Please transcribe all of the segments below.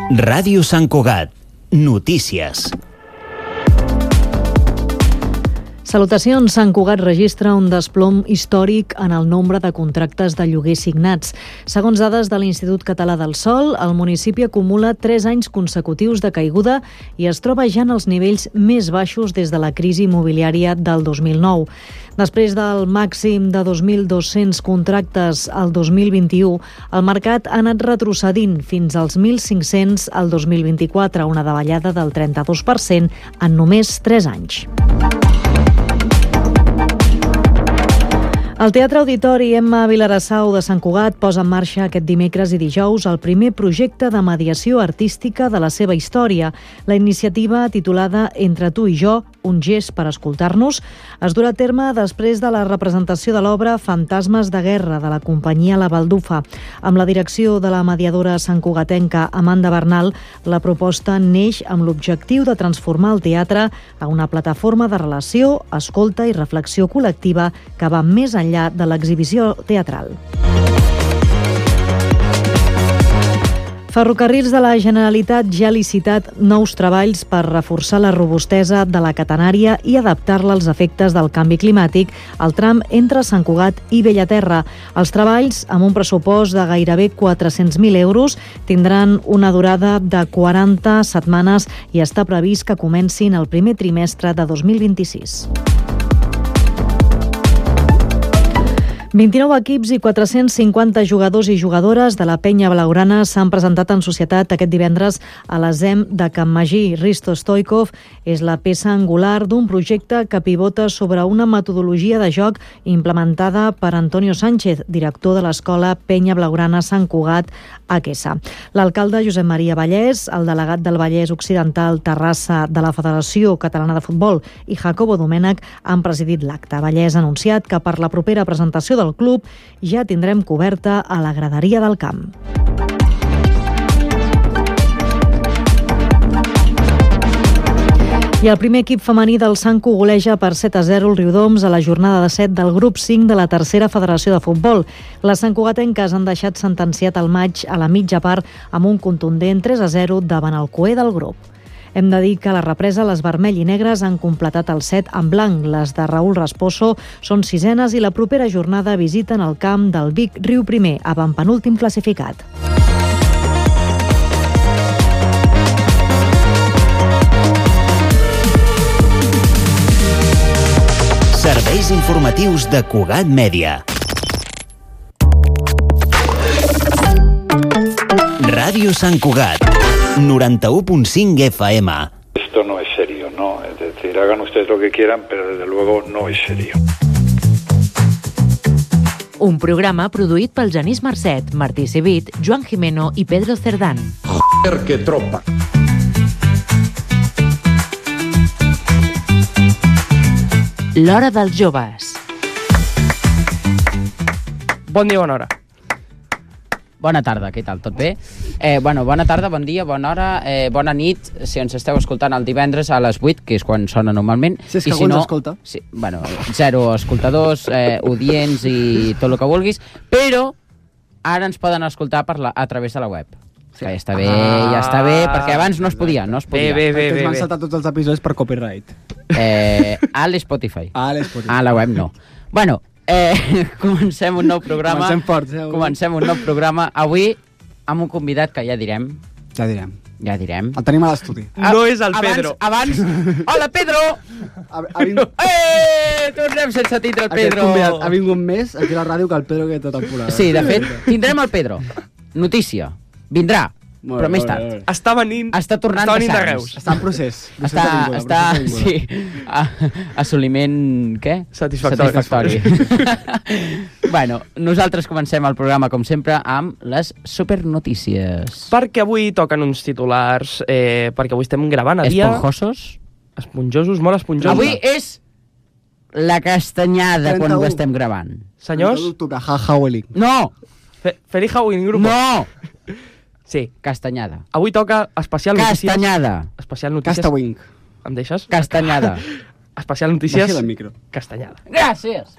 Ràdio Sant Cugat. Notícies. Salutacions. Sant Cugat registra un desplom històric en el nombre de contractes de lloguer signats. Segons dades de l'Institut Català del Sòl, el municipi acumula 3 anys consecutius de caiguda i es troba ja en els nivells més baixos des de la crisi immobiliària del 2009. Després del màxim de 2.200 contractes al 2021, el mercat ha anat retrocedint fins als 1.500 al 2024, una davallada del 32% en només 3 anys. El Teatre Auditori Emma Vilarassau de Sant Cugat posa en marxa aquest dimecres i dijous el primer projecte de mediació artística de la seva història. La iniciativa, titulada Entre tu i jo, un gest per escoltar-nos, es durà a terme després de la representació de l'obra Fantasmes de guerra de la companyia La Baldufa. Amb la direcció de la mediadora santcugatenca Amanda Bernal, la proposta neix amb l'objectiu de transformar el teatre a una plataforma de relació, escolta i reflexió col·lectiva que va més enllà de l'exhibició teatral. Ferrocarrils de la Generalitat ja ha licitat nous treballs per reforçar la robustesa de la catenària i adaptar-la als efectes del canvi climàtic al tram entre Sant Cugat i Bellaterra. Els treballs, amb un pressupost de gairebé 400.000 euros, tindran una durada de 40 setmanes i està previst que comencin el primer trimestre de 2026. 29 equips i 450 jugadors i jugadores de la Penya Blaugrana s'han presentat en societat aquest divendres a l'ESEM de Can Magí. Risto Stoikov és la peça angular d'un projecte que pivota sobre una metodologia de joc implementada per Antonio Sánchez, director de l'escola Penya Blaugrana Sant Cugat Aquesa. L'alcalde Josep Maria Vallès, el delegat del Vallès Occidental Terrassa de la Federació Catalana de Futbol i Jacobo Domènech han presidit l'acte. Vallès ha anunciat que per la propera presentació del club ja tindrem coberta a la graderia del camp. I el primer equip femení del Sanco goleja per 7-0 el Riudoms a la jornada de 7 del grup 5 de la tercera federació de futbol. Les santcugatenques han deixat sentenciat el maig a la mitja part amb un contundent 3-0 davant el coer del grup. Hem de dir que a la represa les vermell i negres han completat el set en blanc. Les de Raúl Rasposo són sisenes i la propera jornada visiten el camp del Vic Riu Primer, avantpenúltim classificat. Serveis informatius de Cugat Mèdia. Ràdio Sant Cugat, 91.5 FM. Esto no es serio, ¿no? Es decir, hagan ustedes lo que quieran, pero desde luego no es serio. Un programa produït pel Genís Marcet, Martí Civit, Joan Jimeno i Pedro Cerdán. Joder, que tropa! L'Hora dels Joves. Bon dia, bona hora. Bona tarda, què tal? Tot bé? Bona tarda, bon dia, bona hora, bona nit, si ens esteu escoltant el divendres a les 8, que és quan sona normalment. Si és que algú ens escolta. Sí, 0 escoltadors, audients i tot el que vulguis, però ara ens poden escoltar a través de la web. Sí. Que ja està bé, perquè abans no es podia. Bé. Ens van saltar tots els episodis per copyright. A l'Spotify. A la web no. Comencem un nou programa. Comencem un nou programa. Avui amb un convidat que ja direm. Ja direm. El tenim a l'estudi. No és el Pedro. Abans. Hola, Pedro! Tornem sense tindre el Pedro. Aquest convidat ha vingut més aquí a la ràdio que el Pedro que tota temporada. Sí, de fet, tindrem el Pedro. Notícia. Vindrà. Però més tard. Està venint. Està tornant de Reus. Està en procés. Sí. Assoliment, què? Satisfactori. Nosaltres comencem el programa, com sempre, amb les supernotícies. Perquè avui toquen uns titulars, perquè avui estem gravant a dia... Esponjosos, molt esponjosos. Avui és la castanyada 31. Quan ho estem gravant. Senyors? No! Feliz Halloween, grupo. No! Sí. Castanyada. Avui toca especial notícies. Castanyada. Especial notícies. Castawing. Em deixes? Castanyada. Especial notícies. Baixa del micro. Castanyada. Gràcies.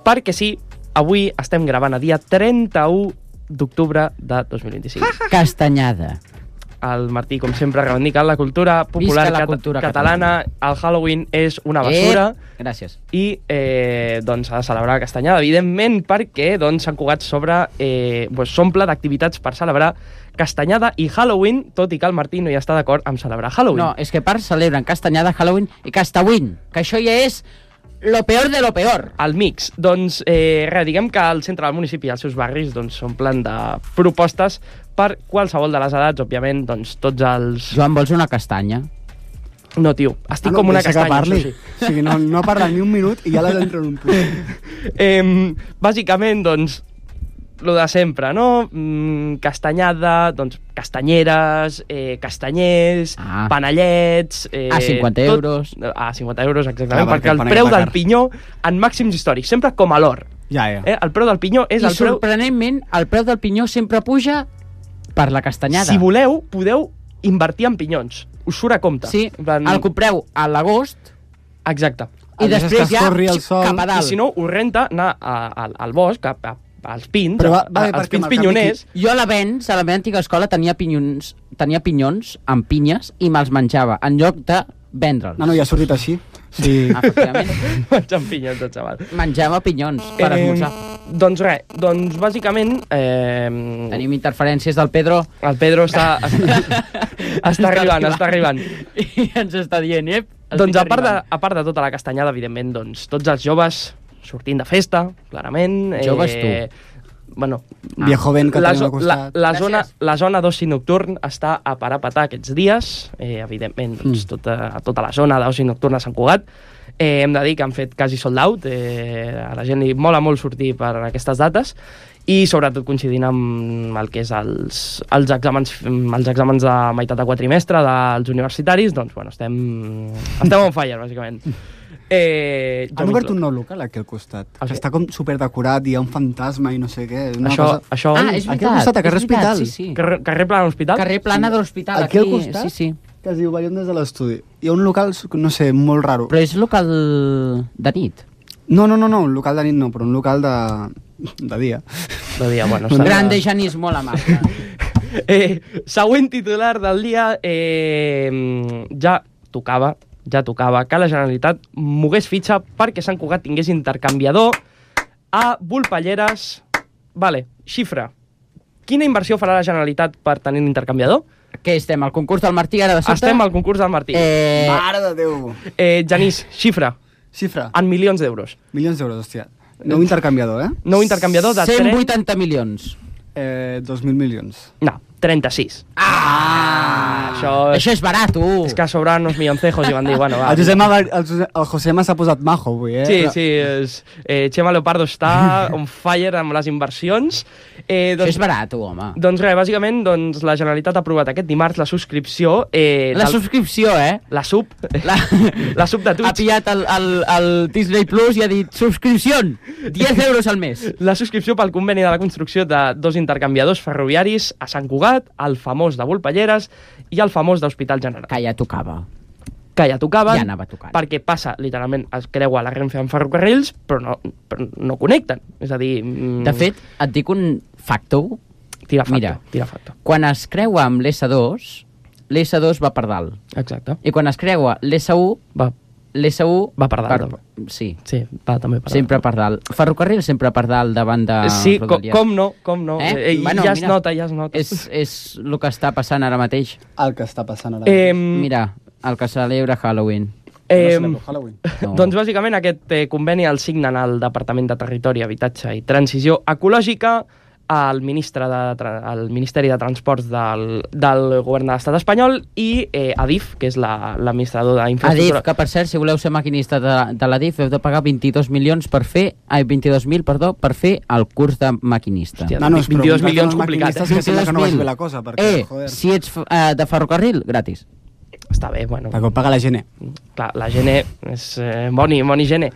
Perquè sí, avui estem gravant a dia 31 d'octubre de 2025. Castanyada. El Martí, com sempre, ha reivindicat la cultura popular catalana. El Halloween és una basura. Gràcies. I doncs s'ha de celebrar la castanyada, evidentment, perquè doncs, Sant Cugat s'omple d'activitats per celebrar castanyada i Halloween, tot i que el Martí no hi està d'acord amb celebrar Halloween. No, és que part celebren castanyada, Halloween i Castawin, que això ja és lo peor de lo peor. El mix. Doncs, diguem que el centre del municipi i els seus barris s'omplen de propostes per qualsevol de les edats, òbviament, doncs tots els... Joan, vols una castanya? No, tio, estic com una castanya. O sigui, no parla ni un minut i ja l'has d'entrar en un punt. Bàsicament, doncs, lo de sempre, no? Castanyada, doncs, castanyeres, castanyers, panellets... A 50 euros. A 50 euros, exactament, perquè el preu del pinyó en màxims històrics, sempre com a l'or. Ja. El preu del pinyó és el preu... I sorprenentment, el preu del pinyó sempre puja per la castanyada. Si voleu, podeu invertir en pinyons. Us surt a compte. Sí, el compreu a l'agost. Exacte. I després ja cap a dalt. I si no, us renta anar al bosc, als pins, als pins pinyoners. Jo a la meva antiga escola tenia pinyons amb pinyes i me'ls menjava, en lloc de vendre'ls. No, ja ha sortit així. Sí. Efectivament. Menjant pinyons, tot xaval. Menjava pinyons per esmorzar. Doncs res, bàsicament... Tenim interferències del Pedro. El Pedro està arribant. I ens està dient, Doncs a part de tota la castanyada, evidentment, doncs, tots els joves sortint de festa, clarament. Joves tu. Bueno, viejo ben que tenim al costat. La zona d'oci nocturn està a parar a petar aquests dies, evidentment, doncs, tota la zona d'oci nocturn a Sant Cugat. Hem de dir que han fet quasi sold out, a la gent li mola molt sortir per aquestes dates, i sobretot coincidint amb el que és els exàmens de meitat de quatrimestre dels universitaris, doncs, bueno, estem on fire, bàsicament. Han obert un nou local aquí al costat. Està com superdecorat, hi ha un fantasma i no sé què. Això... és veritat. Aquí al costat, a carrer Hospital. Sí. Carrer Plana Hospital? Carrer Plana de l'Hospital. Aquí al costat? Sí. Que es diu Veiem des de l'estudi. Hi ha un local, no sé, molt raro. Però és local de nit? No, un local de nit no, però un local de dia. De dia, bueno. Grande Janis, molt amable. Següent titular del dia, ja tocava que la Generalitat mogués fitxa perquè Sant Cugat tingués intercanviador a Volpelleres. Vale, xifra. Quina inversió farà la Generalitat per tenir un intercanviador? Què estem, al concurs del Martí ara de sobte? Estem al concurs del Martí. Mare de Déu! Genís, xifra. Xifra. En milions d'euros. Milions d'euros, hòstia. Nou intercanviador, Nou intercanviador de 180 milions. 2.000 milions. No, 36. Això és barat, És que sobraven uns milloncejos i van dir, bueno, va. El Josema s'ha posat majo avui, Sí, Chema Leopardo està on fire amb les inversions. Això és barat, home. Doncs res, bàsicament, la Generalitat ha aprovat aquest dimarts la subscripció... La subscripció, La sub de Twitch. Ha pillat el Disney Plus i ha dit subscripció, 10 euros al mes. La subscripció pel conveni de la construcció de 2 intercanviadors ferroviaris a Sant Cugat, el famós de Volpelleres i el famós d'Hospital General. Que ja tocava. Ja anava tocant. Perquè passa, literalment, es creua la Renfe en ferrocarrils, però no connecten. És a dir... De fet, et dic un facto. Tira facto. Mira, quan es creua amb l'S2 va per dalt. Exacte. I quan es creua l'S1 va per dalt. Sí, va també per dalt. Sempre per dalt. Ferrocarril sempre per dalt davant de sí, Rodalies. com no. Bueno, ja es nota. És el que està passant ara mateix. El que està passant ara mateix. Mira, el que celebra Halloween. Doncs bàsicament aquest conveni el signen el Departament de Territori, Habitatge i Transició Ecològica, el Ministeri de Transports del Govern de l'Estat espanyol i Adif, que és l'administrador d'infraestructura. Adif, que per cert, si voleu ser maquinista de l'Adif, heu de pagar 22 milions per fer... 22.000, perdó, per fer el curs de maquinista. Hòstia, 22 milions complicat. Que no vagi bé la cosa, perquè, joder. Si ets de ferrocarril, gratis. Està bé, bueno. Perquè ho paga la Gene. Clar, la Gene és boni Gene.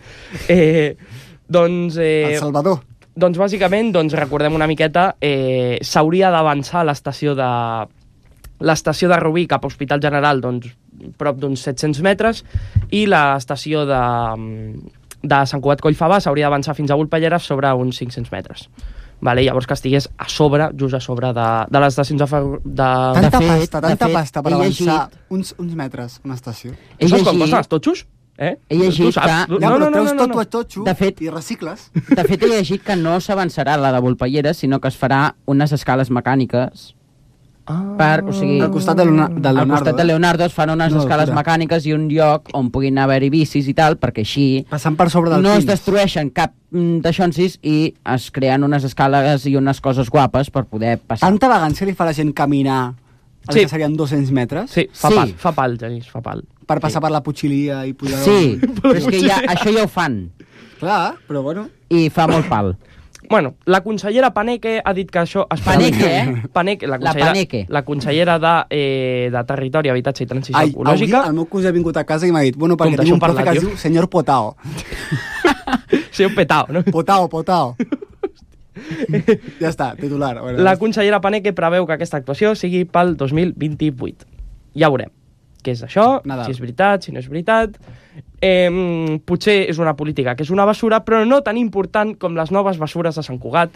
El Salvador. Doncs bàsicament, recordem una miqueta, s'hauria d'avançar l'estació de Rubí cap a Hospital General, prop d'uns 700 metres, i l'estació de Sant Cugat Collfabà s'hauria d'avançar fins a Volpelleres sobre uns 500 metres. Vale, llavors que estigués a sobre, just a sobre de les estacions de... Tanta pasta per avançar uns metres una estació. Saps com costen els totxos? He llegit que... Ja, però treus tot a totxo i recicles. De fet, he llegit que no s'avançarà la de Volpelleres, sinó que es farà unes escales mecàniques. O sigui, al costat de Leonardo. Al costat de Leonardo es fan unes escales mecàniques i un lloc on puguin haver-hi bicis i tal, perquè així passant per sobre del no es destrueixen cap d'aixonsis i es creen unes escales i unes coses guapes per poder passar. Tanta vagància li fa a la gent caminar que serien 200 metres? Sí, fa pal, Genís, fa pal. Per passar per la Putxilia i pujar... Sí, però és que això ja ho fan. Clar, però bueno... I fa molt pal. Bueno, la consellera Paneque ha dit que això... Paneque, Paneque, la consellera de Territori, Habitatge i Transició Ecològica... El meu cosí ha vingut a casa i m'ha dit, bueno, perquè tinc un profe que es diu senyor Potao. Senyor Petao, no? Potao. Ja està, titular. La consellera Paneque preveu que aquesta actuació sigui pel 2028. Ja veurem què és això, si és veritat, si no és veritat. Potser és una política que és una basura, però no tan important com les noves basures de Sant Cugat.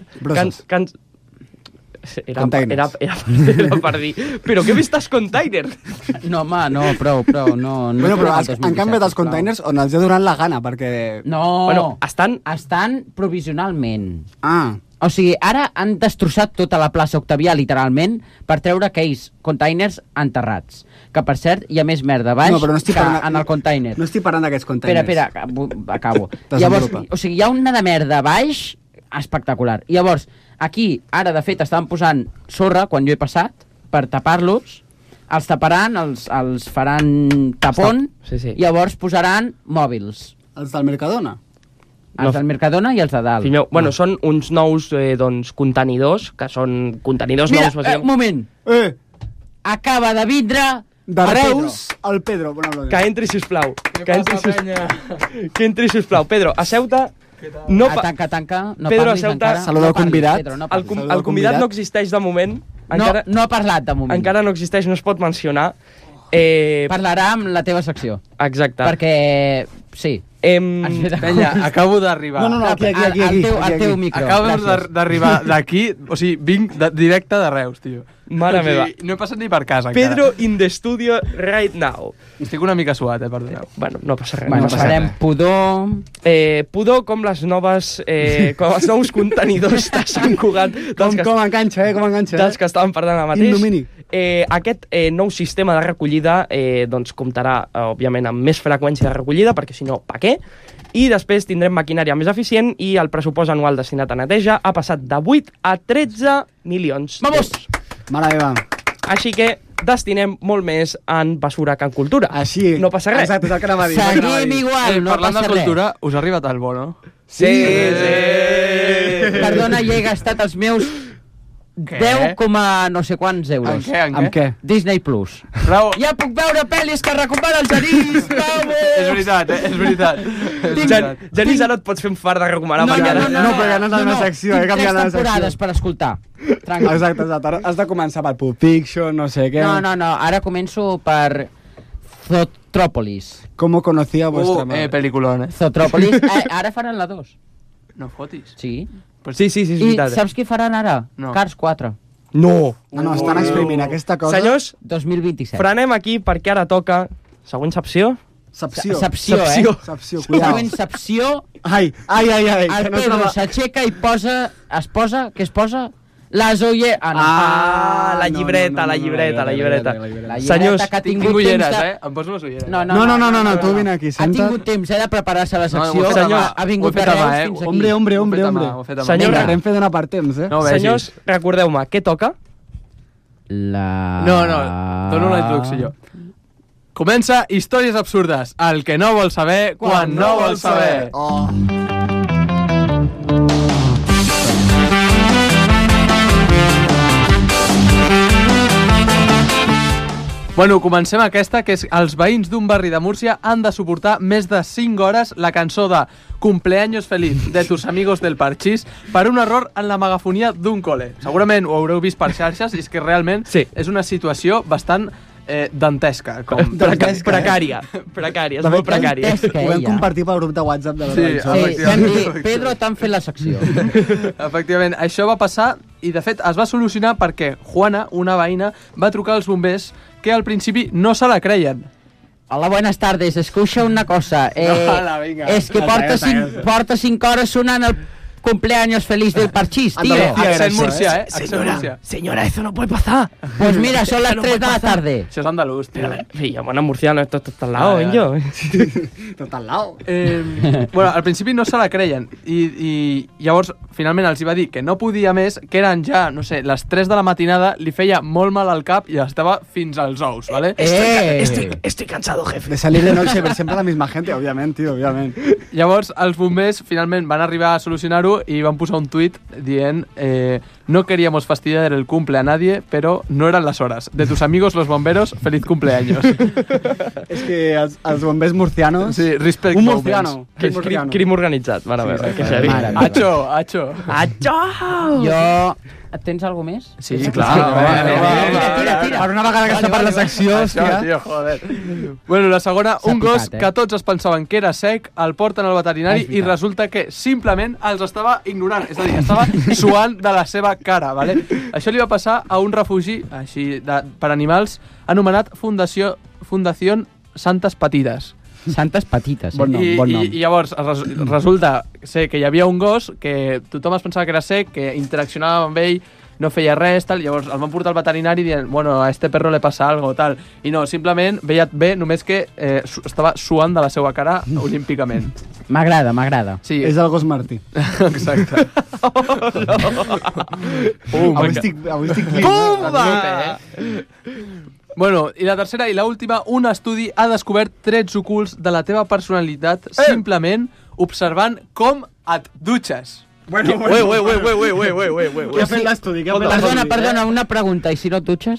Era per dir, però què he vist els containers? No, home, no, prou. No, bueno, però han canviat els containers on els ha donat la gana, perquè... No, bueno, estan provisionalment. O sigui, ara han destrossat tota la plaça Octavià, literalment, per treure aquells containers enterrats. Que, per cert, hi ha més merda baix que en el container. No estic parlant d'aquests containers. Espera, acabo. Llavors, o sigui, hi ha una de merda baix espectacular. I llavors, aquí, ara, de fet, estaven posant sorra, quan jo he passat, per tapar-los. Els taparan, els faran tapón, i llavors posaran mòbils. Els del Mercadona? Els del Mercadona i els de dalt. Fill meu, bueno, són uns nous contenidors, que són contenidors nous... Mira, un moment. Acaba de vindre... De Reus, el Pedro. Que entri, sisplau. Que entri, sisplau. Pedro, asseu-te... Tanca. No Pedro, parlis encara. Saluda el convidat. El convidat no existeix de moment. No ha parlat de moment. Encara no existeix, no es pot mencionar. Parlarà amb la teva secció. Exacte. Perquè... Sí. Penya, acabo d'arribar. No, aquí. El teu micro. Acabo d'arribar d'aquí, o sigui, vinc directe de Reus, tio. Mare meva. No he passat ni per casa, encara. Pedro in the studio right now. Estic una mica suat, perdoneu. Bueno, no passa res. Bueno, farem pudor... Pudor com les noves... com els nous contenidors de Sant Cugat. Com enganxa, com enganxa. Dels que estàvem parlant ara mateix. Indomini. Aquest nou sistema de recollida doncs comptarà, òbviament, amb més freqüència de recollida, perquè si no, pa què? I després tindrem maquinària més eficient i el pressupost anual destinat a neteja ha passat de 8 a 13 milions d'euros. Mare meva. Així que destinem molt més en basura que en cultura. Així. No passa res. Exacte, és el que anava a dir. Seguim igual, no parlant passa de cultura, res. us ha arribat el bo, no? Sí. Perdona, ja he gastat els meus 10, no sé quants euros. En què? Disney Plus. Bravo. Ja puc veure pel·lis que recomana el Genís, vamos! És veritat. Genís, ara et pots fer un fart de recomanar. No, perquè no és la meva secció. He canviat la secció. 3 temporades per escoltar. Tranquil. Exacte. Has de començar per Pulp Fiction, no sé què. No. Ara començo per Zootropolis. ¿Cómo conocía vuestra madre? Peliculón, Zootropolis. Ara faran la 2. No fotis. Sí. Sí, és veritat. I saps què faran ara? No. Cars 4. No, estan exprimint aquesta cosa. Senyors, 2027. frenem aquí perquè ara toca... Següent secció? Sapsió, cuidao. Sapsió. Ai. El Pedro s'aixeca i es posa... Què es posa? Les ulleres... La llibreta. La Senyors, llibreta que ha tinc tingut ulleres, temps Em poso les ulleres. No, tu vine aquí, Ha tingut temps de preparar-se la secció. Ha vingut de Reus fins aquí. Hombre. Senyors, Renfe dona per temps, Senyors, recordeu-me, què toca? No, dono la introducció jo. Comença Històries absurdes, el que no vol saber quan no vol saber. Bueno, comencem aquesta, que és els veïns d'un barri de Múrcia han de suportar més de 5 hores la cançó de Cumpleaños feliz de tus amigos del Parchís per un error en la megafonia d'un col·le. Segurament ho haureu vist per xarxes i és que realment és una situació bastant dantesca. Precària. És molt precària. Ho vam compartir pel grup de WhatsApp de la redacció. Sí, vam dir, Pedro, t'han fet la secció. Efectivament, això va passar i, de fet, es va solucionar perquè Juana, una veïna, va trucar als bombers que al principi no se la creien. Hola, buenas tardes. Escucha una cosa. Hola, venga. Es que porta 5 horas sonando el cumpleaños feliz del Parchís, tío. Accent murcià, Accent Señora, eso no puede pasar. Pues mira, son las 3 de la tarde. Això és andalús, tío. Sí, bueno, murciano, esto está al lado, yo. Tot al lado. Bueno, al principi no se la creien i llavors finalment els hi va dir que no podia més, que eren ja, no sé, les 3 de la matinada, li feia molt mal al cap i estava fins als ous, ¿vale? Estoy cansado, jefe. De salir de noche, ver siempre la misma gente, obviamente, tío, obviamente. Llavors els bombers finalment van arribar a solucionar-ho i van posar un tuit dient no queríamos fastidiar el cumple a nadie, pero no eran las horas. De tus amigos los bomberos, feliz cumpleaños. És que els bombers murcianos... Sí, respect un murciano. Crim organitzat, mare meva. Acho. Jo... Tens alguna més? Sí, clar. Tira. Per una vegada que està per la secció, hòstia. Tio, joder. Bueno, la segona, un gos que tots es pensaven que era sec, el porten al veterinari i resulta que simplement els estava ignorant. És a dir, estava suant de la seva cara, ¿vale? Això li va passar a un refugi així per animals anomenat Fundació Santes Petites. Santes Petites. Bon nom. I llavors resulta ser que hi havia un gos que tothom es pensava que era sec, que interaccionava amb ell, no feia res, tal. Llavors el van portar al veterinari dient, bueno, a este perro le pasa algo, tal. I no, simplement veia bé, només que estava suant de la seva cara olímpicament. M'agrada. Sí. És el gos Martí. Exacte. Avui estic Pumba! Bueno, i la tercera i l'última, un estudi ha descobert trets ocults de la teva personalitat simplement observant com et dutxes. Bueno. Què ha fet l'estudi? Perdona, una pregunta. I si no et dutxes?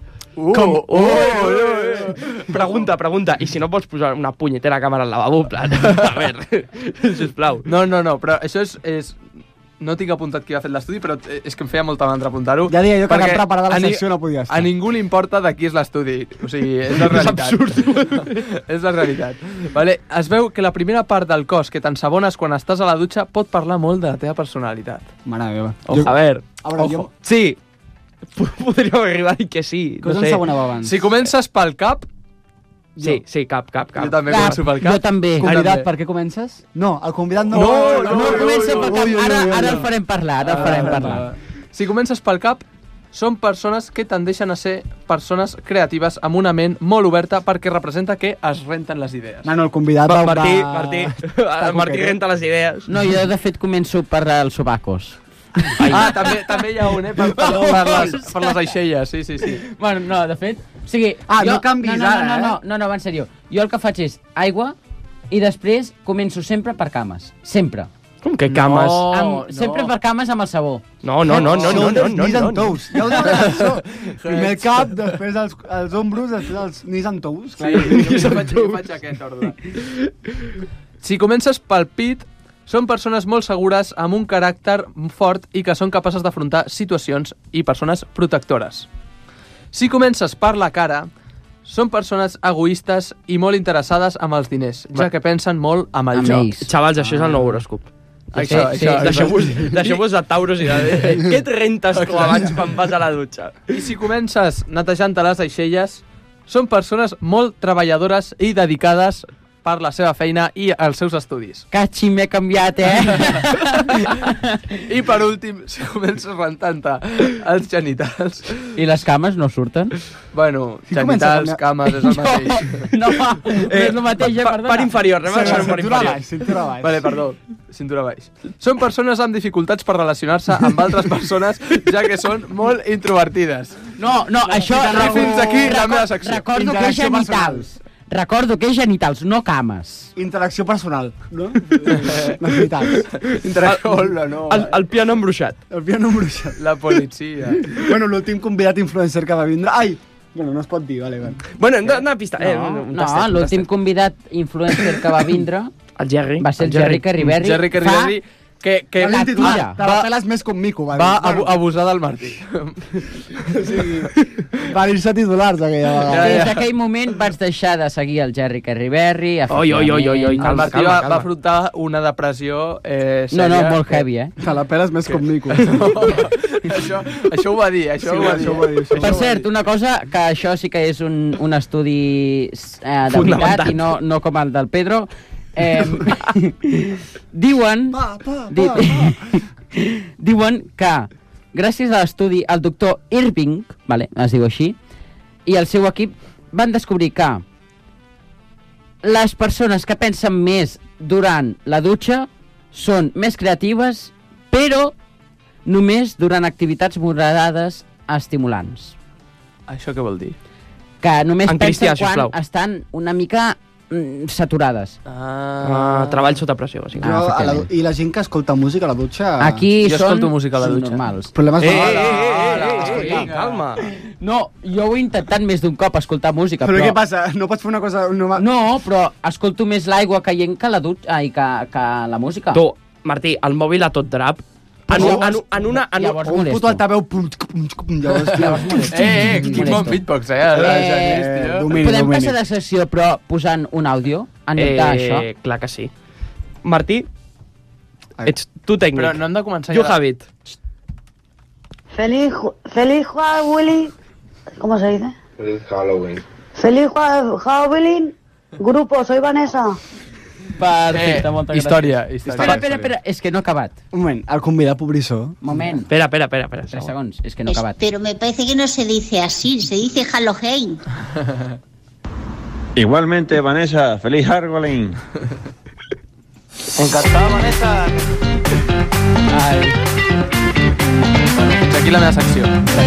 Pregunta. I si no pots posar una punyetera càmera al lavabo, plan? A veure, sisplau. No, però això és... No tinc apuntat qui ha fet l'estudi, però és que em feia molta mandra apuntar-ho. Ja deia jo que anar preparada la secció no podia estar. A ningú li importa de qui és l'estudi. O sigui, és la realitat. És absurd. És la realitat. Vale, es veu que la primera part del cos que t'ensabones quan estàs a la dutxa pot parlar molt de la teva personalitat. Mare meva. A veure, jo... Sí, podríem arribar a dir que sí. Què us ensabonava abans? Si comences pel cap... Sí, cap. Jo també començo pel cap. Jo també. Convidat, per què comences? No, el convidat no. No comença pel cap. Ara el farem parlar. Si comences pel cap, són persones que tendeixen a ser persones creatives amb una ment molt oberta perquè representa que es renten les idees. No, el convidat Martí renta les idees. No, jo de fet començo per els sobacos. També hi ha un, per les aixelles, sí. Bueno, no, de fet... O sigui, no canvis ara, No, va en sèrio. Jo el que faig és aigua i després començo sempre per cames. Sempre. Com que cames? Sempre per cames amb el sabó. No. Knees and toes. Ja ho deuen això. Primer el cap, després els ombros, després els knees and toes. Sí, jo faig aquest ordre. Si comences pel pit, són persones molt segures, amb un caràcter fort i que són capaces d'afrontar situacions i persones protectores. Si comences per la cara, són persones egoistes i molt interessades amb els diners, ja que pensen molt amb el joc. Xavals, això és el nou horòscop. Això. Deixeu-vos de tauros i de... Què et rentes tu abans quan vas a la dutxa? I si comences netejant-te les aixelles, són persones molt treballadores i dedicades per la seva feina i els seus estudis. Cachi, m'he canviat, I per últim, si comences rentant-te els genitals... I les cames no surten? Bueno, genitals, cames, és el mateix. No és el mateix, perdona. Part inferior, anem a deixar un part inferior. Cintura baix. Vale, perdó, cintura baix. Són persones amb dificultats per relacionar-se amb altres persones, ja que són molt introvertides. No, això... I fins aquí la meva secció. Recordo que és genitals, no cames. Interacció personal, no? Necessitats. Interacció, no. El piano embruixat. La policia. Bueno, l'últim convidat influencer que va vindre... Ai! Bueno, no es pot dir, vale. Bueno, una pista. No, l'últim convidat influencer que va vindre... El Jerry. Va ser el Jerry Carriberri. Jerry Carriberri, que La tira. te la peles més com mico, va dir. va abusar del Martí. O sigui, va dir-se titulars aquella vegada. Des d'aquell moment vaig deixar de seguir el Jerry Kerryberry. Oi, El calma, Martí va afrontar una depressió sèria. No, molt heavy, Te la peles més com mico. Això ho va dir, això ho va dir. Per cert, una cosa, que això sí que és un estudi de veritat i no com el del Pedro. Diuen que gràcies a l'estudi el doctor Irving, es diu així, i el seu equip van descobrir que les persones que pensen més durant la dutxa són més creatives, però només durant activitats moderades estimulants. Això què vol dir? Que només pensen quan sisplau. estan una mica saturades. Treball sota pressió, bàsicament. I la gent que escolta música a la dutxa... Aquí jo escolto música a la dutxa. normals. Problemes Calma. No, jo ho he intentat més d'un cop escoltar música, però què passa? No pots fer una cosa... No, però escolto més l'aigua caient que la dutxa i que la música. Tu, Martí, el mòbil a tot drap, Llavors un puto altaveu... Quin bon beatbox, Podem passar de sessió, però posant un àudio? Anotar això? Clar que sí. Martí, ets tu tècnic. Però no hem de començar You have it. Feliz Halloween. ¿Cómo se dice? Feliz Halloween. Feliz Halloween. Grupo, soy Vanessa. Perfecte, moltes gràcies. Història. Espera, és que no he acabat. Un moment, el convidat pobrissó. Moment. Espera. 3 segons, és que no he acabat. Pero me parece que no se dice así, se dice Halloween. Igualmente, Vanessa, feliz Halloween. Encantada, Vanessa. Ai. Fins aquí la meva secció.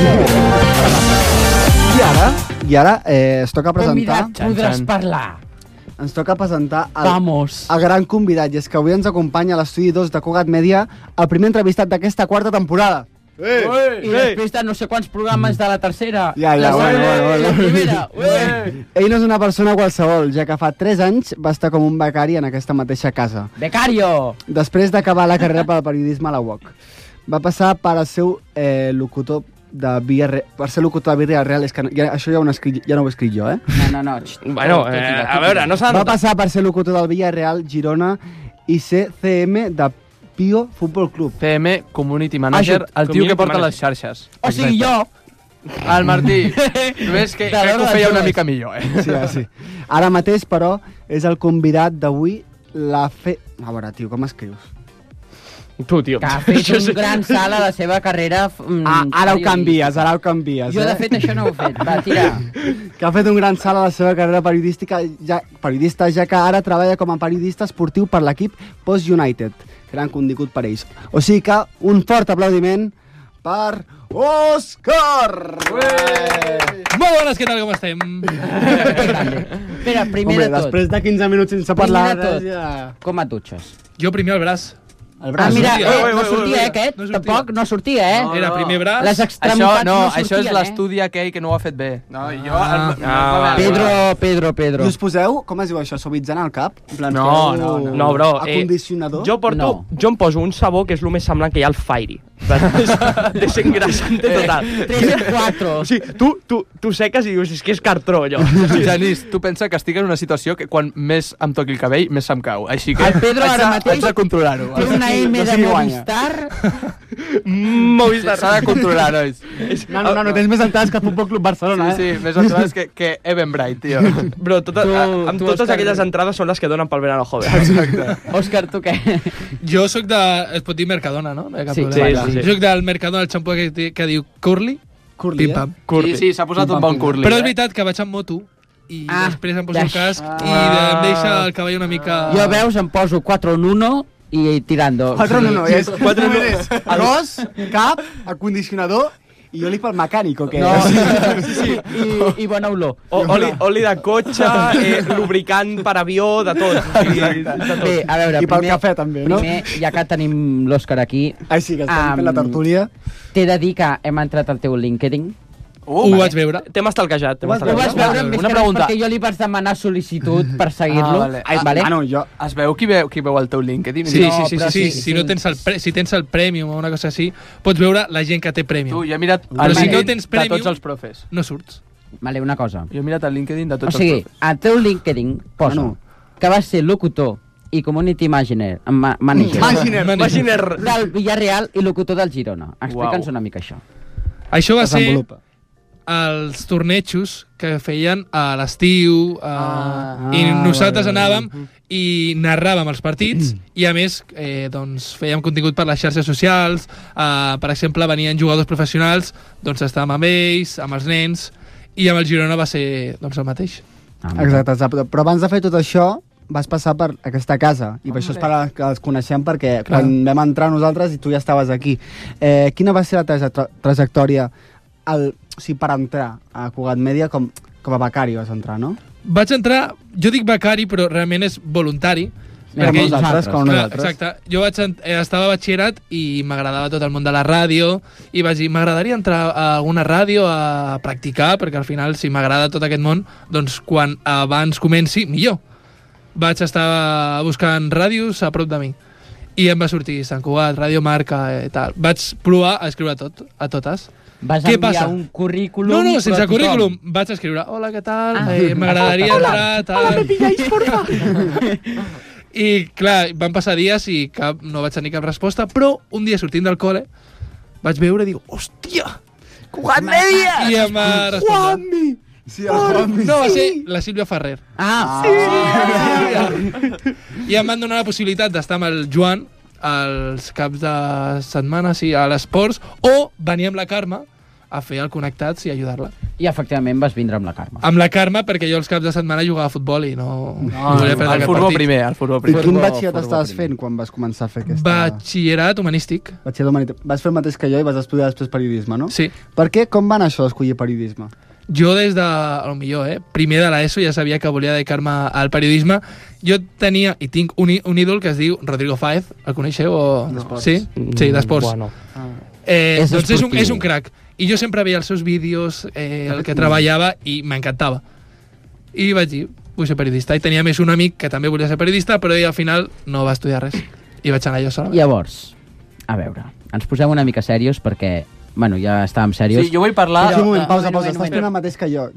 I ara es toca presentar... Convidat, podràs parlar. Ens toca presentar Vamos. el gran convidat, i és que avui ens acompanya a l'estudi 2 de Cugat Mèdia el primer entrevistat d'aquesta 4ª temporada. I després de no sé quants programes de la tercera. La primera. Ell no és una persona qualsevol, ja que fa 3 anys va estar com un becari en aquesta mateixa casa. Becario! Després d'acabar la carrera pel periodisme a la UOC. Va passar per al seu locutor de Via Real, és que això ja no ho he escrit jo, No. Bueno, a veure, no s'ha de Va notar. passar per ser locutor del Villarreal, Girona i ser CM de Pio Futbol Club. PM, Community Manager, el tio que porta les xarxes. O sigui, jo. El Martí. Només que crec que ho feia una mica millor, Sí. Ara mateix, però, és el convidat d'avui, A veure, tio, com escrius? Tu, tio. Que ha fet un gran salt a la seva carrera. Ara ho canvies. Jo, de fet, això no ho he fet. Va, tira. Que ha fet un gran salt a la seva carrera periodista, ja que ara treballa com a periodista esportiu per l'equip Post United. Gran contingut per ells. O sigui que un fort aplaudiment per Òscar! Molt bones, què tal, com estem? Espera, primer de tot. Després de 15 minuts sense parlar... Com et dutxes? Jo primer el braç. Mira, no sortia, aquest. Tampoc no sortia, Era primer braç. Les extremitats no sortien, Això és l'estudi aquell que no ho ha fet bé. No, jo... Pedro. I us poseu, com es diu això, suavitzant al cap? No, bro. Acondicionador? Jo em poso un sabó que és el més semblant que hi ha al Fairy. Desengrasante total. 3 i 4. O sigui, tu seques i dius, és que és cartró, allò. Genís, tu pensa que estic en una situació que quan més em toqui el cabell, més se'm cau. Així que el Pedro ara mateix haig de controlar-ho. Té una M de Movistar. Movistar. S'ha de controlar, nois. No, tens més entrades que el Futbol Club Barcelona, Sí, més entrades que Evenbright, tio. Bro, amb totes aquelles entrades són les que donen pel verano joven. Exacte. Òscar, tu què? Jo sóc de... Es pot dir Mercadona, no? Sí. Jo soc del Mercadona, el xampú que diu Curly. Pim-pam. Sí, s'ha posat un bon curly. Però és veritat que vaig amb moto i després em poso el casc i em deixa el cavall una mica... Jo, veus, em poso 4 en 1 i tirando. 4 en 1, és 4 en 1. Arròs, cap, acondicionador i oli pel mecànic, o què? No, sí. I bona olor. Oli de cotxe, lubricant per avió, de tot. Bé, a veure, I pel cafè, també, no? Primer, ja que tenim l'Òscar aquí... Ai, sí, que estem fent la tertúlia. T'he de dir que hem entrat al teu LinkedIn Ho vaig veure. T'hem estalquejat. Ho vas veure més que res perquè jo li vaig demanar sol·licitud per seguir-lo. Vale. Es veu qui veu el teu LinkedIn? Sí. Si tens el Premium o una cosa així, pots veure la gent que té Premium. Tu, jo he mirat però si no tens Premium, de tots els profes. No surts. Vale, una cosa. Jo he mirat el LinkedIn de tots els profes. O sigui, al teu LinkedIn posa que vas ser locutor i community manager del Villarreal i locutor del Girona. Explica'ns una mica això. Això va ser els tornejos que feien a l'estiu i nosaltres anàvem i narràvem els partits i a més doncs, fèiem contingut per les xarxes socials, per exemple venien jugadors professionals, doncs estàvem amb ells, amb els nens, i amb el Girona va ser doncs, el mateix. Exacte, però abans de fer tot això vas passar per aquesta casa i per això és per que els coneixem, perquè quan vam entrar nosaltres i tu ja estaves aquí. Quina va ser la trajectòria per entrar a Cugat Mèdia? Com a becari vas entrar, no? Vaig entrar, jo dic becari, però realment és voluntari. Com nosaltres. Exacte. Jo estava a batxillerat i m'agradava tot el món de la ràdio i vaig dir, m'agradaria entrar a alguna ràdio a practicar, perquè al final, si m'agrada tot aquest món, doncs quan abans comenci, millor. Vaig estar buscant ràdios a prop de mi. I em va sortir Sant Cugat, Ràdio Marca i tal. Vaig provar a escriure a totes. Vas enviar un currículum? No, sense currículum. Vaig escriure, hola, què tal? M'agradaria entrar, tal... Hola, me pilláis, porfa! I, clar, van passar dies i no vaig tenir cap resposta, però un dia sortint del col·le vaig veure i dic, hòstia, Cugat Mèdia! I em va respondre... Juanmi! Sí, no, va ser la Sílvia Ferrer. I em van donar la possibilitat d'estar amb el Joan als caps de setmana, a l'Esports, o venir amb la Carme a fer el Connectats i ajudar-la. I efectivament vas vindre amb la Carme. Amb la Carme, perquè jo els caps de setmana jugava a futbol i no volia perdre aquest partit. El futbol primer. I quin batxillerat estaves fent quan vas començar a fer aquesta... Batxillerat humanístic. Vas fer el mateix que jo i vas estudiar després periodisme, no? Sí. Per què? Com va anar això d'escollir periodisme? Jo des de, primer de l'ESO ja sabia que volia dedicar-me al periodisme. Jo tenia i tinc un ídol que es diu Rodrigo Fáez. El coneixeu? Sí, d'esports. Bueno. Doncs és un crac. I jo sempre veia els seus vídeos, el que treballava, i m'encantava. I vaig dir, vull ser periodista. I tenia més un amic que també volia ser periodista, però ell al final no va estudiar res. I vaig anar jo sola. Llavors, a veure, ens posem una mica serios perquè... Bueno, ja estàvem serios. Sí, jo vull parlar... Un moment, pausa. Estàs fent el mateix que jo.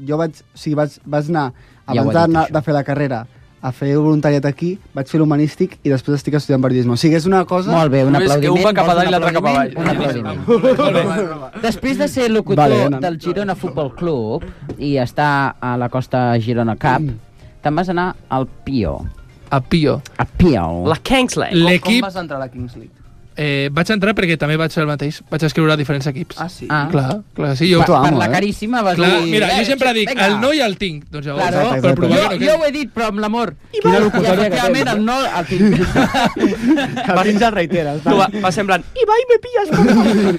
Vas anar, abans de fer la carrera, a fer voluntariat aquí, vaig fer l'humanístic i després estic estudiant periodisme. O sigui, és una cosa... Molt bé, un aplaudiment. Que un va cap a dalt i l'altre cap a baix. Un aplaudiment. Després de ser locutor del Girona Futbol Club i estar a la Costa Girona Cup, te'n vas anar al Pio. A Pio. La Kings League. Com vas entrar a la Kings League? Vaig entrar perquè també vaig fer el mateix. Vaig escriure a diferents equips. Ah, sí? Clar, sí. Jo per la caríssima vas dir... Mira, jo sempre dic, el no i el tinc. Doncs llavors, per provar jo ho he dit, però amb l'amor. I efectivament el no el tinc. Fins el reiteres. Tu va semblant, Ibai, me pillas, por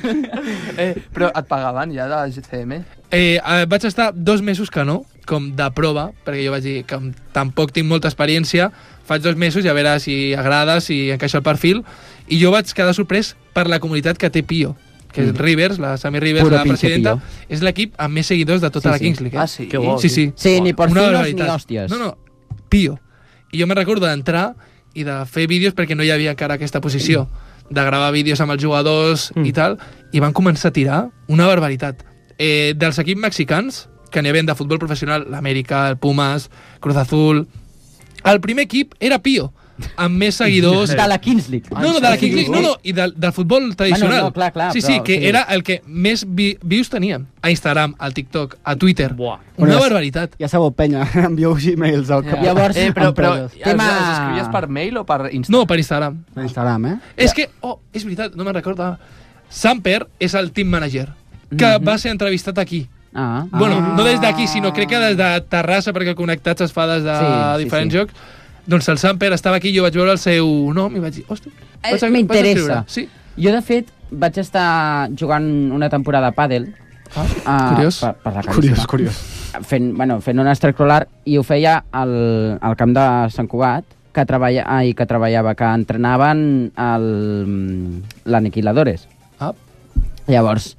favor. Però et pagaven ja de GCM? Vaig estar 2 mesos que no, com de prova, perquè jo vaig dir que tampoc tinc molta experiència, faig 2 mesos i a veure si agrada, si encaixa el perfil, i jo vaig quedar sorprès per la comunitat que té Pio, que és Rivers, la Sami Rivers, la presidenta, és l'equip amb més seguidors de tota la Kings League. Ah, sí? Sí, ni porcinos ni hòsties. No, Pio. I jo me'n recordo d'entrar i de fer vídeos perquè no hi havia encara aquesta posició, de gravar vídeos amb els jugadors i tal, i van començar a tirar una barbaritat. Dels equips mexicans, que n'hi havia de futbol professional, l'Amèrica, el Pumas, Cruz Azul... El primer equip era Pio, amb més seguidors... De la Kings League. No, de la Kings League, i del futbol tradicional. Bueno, clar, sí, que era el que més views tenien. A Instagram, al TikTok, a Twitter. Una barbaritat. Ja sabeu, penya, envieu Gmails al cap. Llavors, però els escrivies per mail o per Instagram? No, per Instagram. Per Instagram, És que, és veritat, no me'n recordo. Samper és el team manager, que va ser entrevistat aquí. Bueno, no des d'aquí, sinó crec que des de Terrassa, perquè el Connectats es fa des de diferents jocs. Doncs el Samper estava aquí, jo vaig veure el seu nom i vaig dir, hòstia, m'interessa. Jo, de fet, vaig estar jugant una temporada a pàdel. Curiós. Per la caríssima. Curiós. Fent un extraescolar, i ho feia al camp de Sant Cugat, que treballava, que entrenaven l'Aniquiladores. Llavors,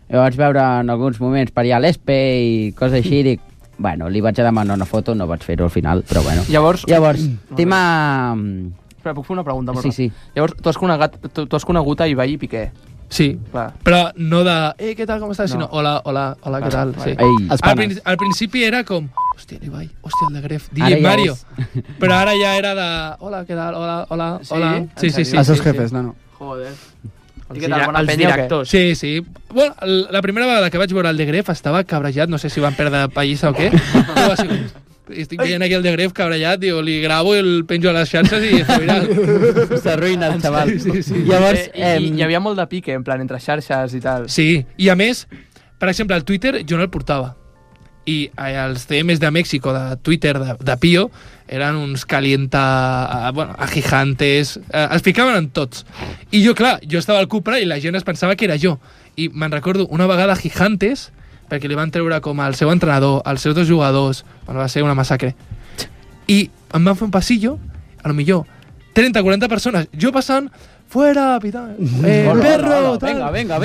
Jo vaig veure en alguns moments per allà l'Espe i coses així, i dic, bueno, li vaig a demanar una foto, no vaig fer-ho al final, però bueno. Llavors tema... Espera, puc fer una pregunta? Sí. Llavors, tu has conegut a Ibai i Piqué. Sí, però no de què tal, com estàs? Sinó hola, què tal? Sí. Al principi era com hòstia, l'Ibai, hòstia, el de Gref, DJ Mario. Però ara ja era de hola, què tal, hola. Sí. Els seus jefes, no. Joder. I què tal, bona penya o què? Sí. Bueno, la primera vegada que vaig veure el de Gref estava cabrejat, no sé si van perdre pallissa o què. Estic veient aquí el de Gref cabrejat, diu, li gravo i el penjo a les xarxes i és viral. S'arruïna el xaval. Sí. Llavors, hi havia molt de pique, en plan, entre xarxes i tal. Sí, i a més, per exemple, el Twitter jo no el portava. I els CMs de Mèxic o de Twitter de Pío eren uns agijantes, els ficaven en tots. I jo, clar, jo estava al Cupra i la gent es pensava que era jo. I me'n recordo una vegada agijantes, perquè li van treure com al seu entrenador, als seus dos jugadors, bueno, va ser una massacre. I em van fer un passillo, a lo millor 30-40 persones, jo passant, fuera, pità, perro, tal. Venga.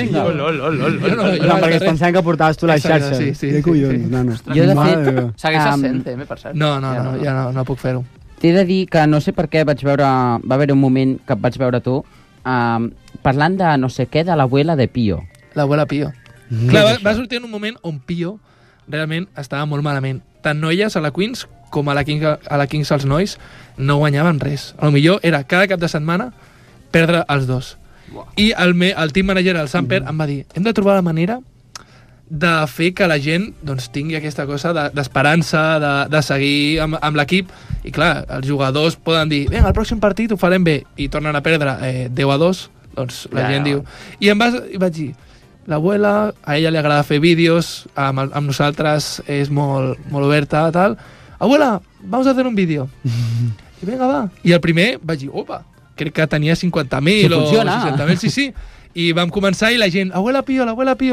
Perquè es pensaven que portaves tu les xarxes. Sí. Que collons, nano. Jo, de fet... Segueixes sent, per cert. No, ja no puc fer-ho. T'he de dir que no sé per què vaig veure... Va haver un moment que et vaig veure tu parlant de no sé què de l'abuela de Pío. L'abuela Pío. Clar, va sortir en un moment on Pío realment estava molt malament. Tant noies a la Queens com a la Kings als nois no guanyaven res. A lo millor era cada cap de setmana perdre els dos. I el team manager, el Samper, em va dir hem de trobar la manera de fer que la gent doncs, tingui aquesta cosa d'esperança, de seguir amb l'equip. I clar, els jugadors poden dir vinga, el pròxim partit ho farem bé i tornen a perdre 10-2, doncs la gent diu... I vaig dir l'abuela, a ella li agrada fer vídeos, amb nosaltres és molt oberta, tal. Abuela, vamos a hacer un vídeo. I vinga, va. I el primer vaig dir, opa, crec que tenia 50.000 o 60.000, sí. I vam començar i la gent, abuela Pío.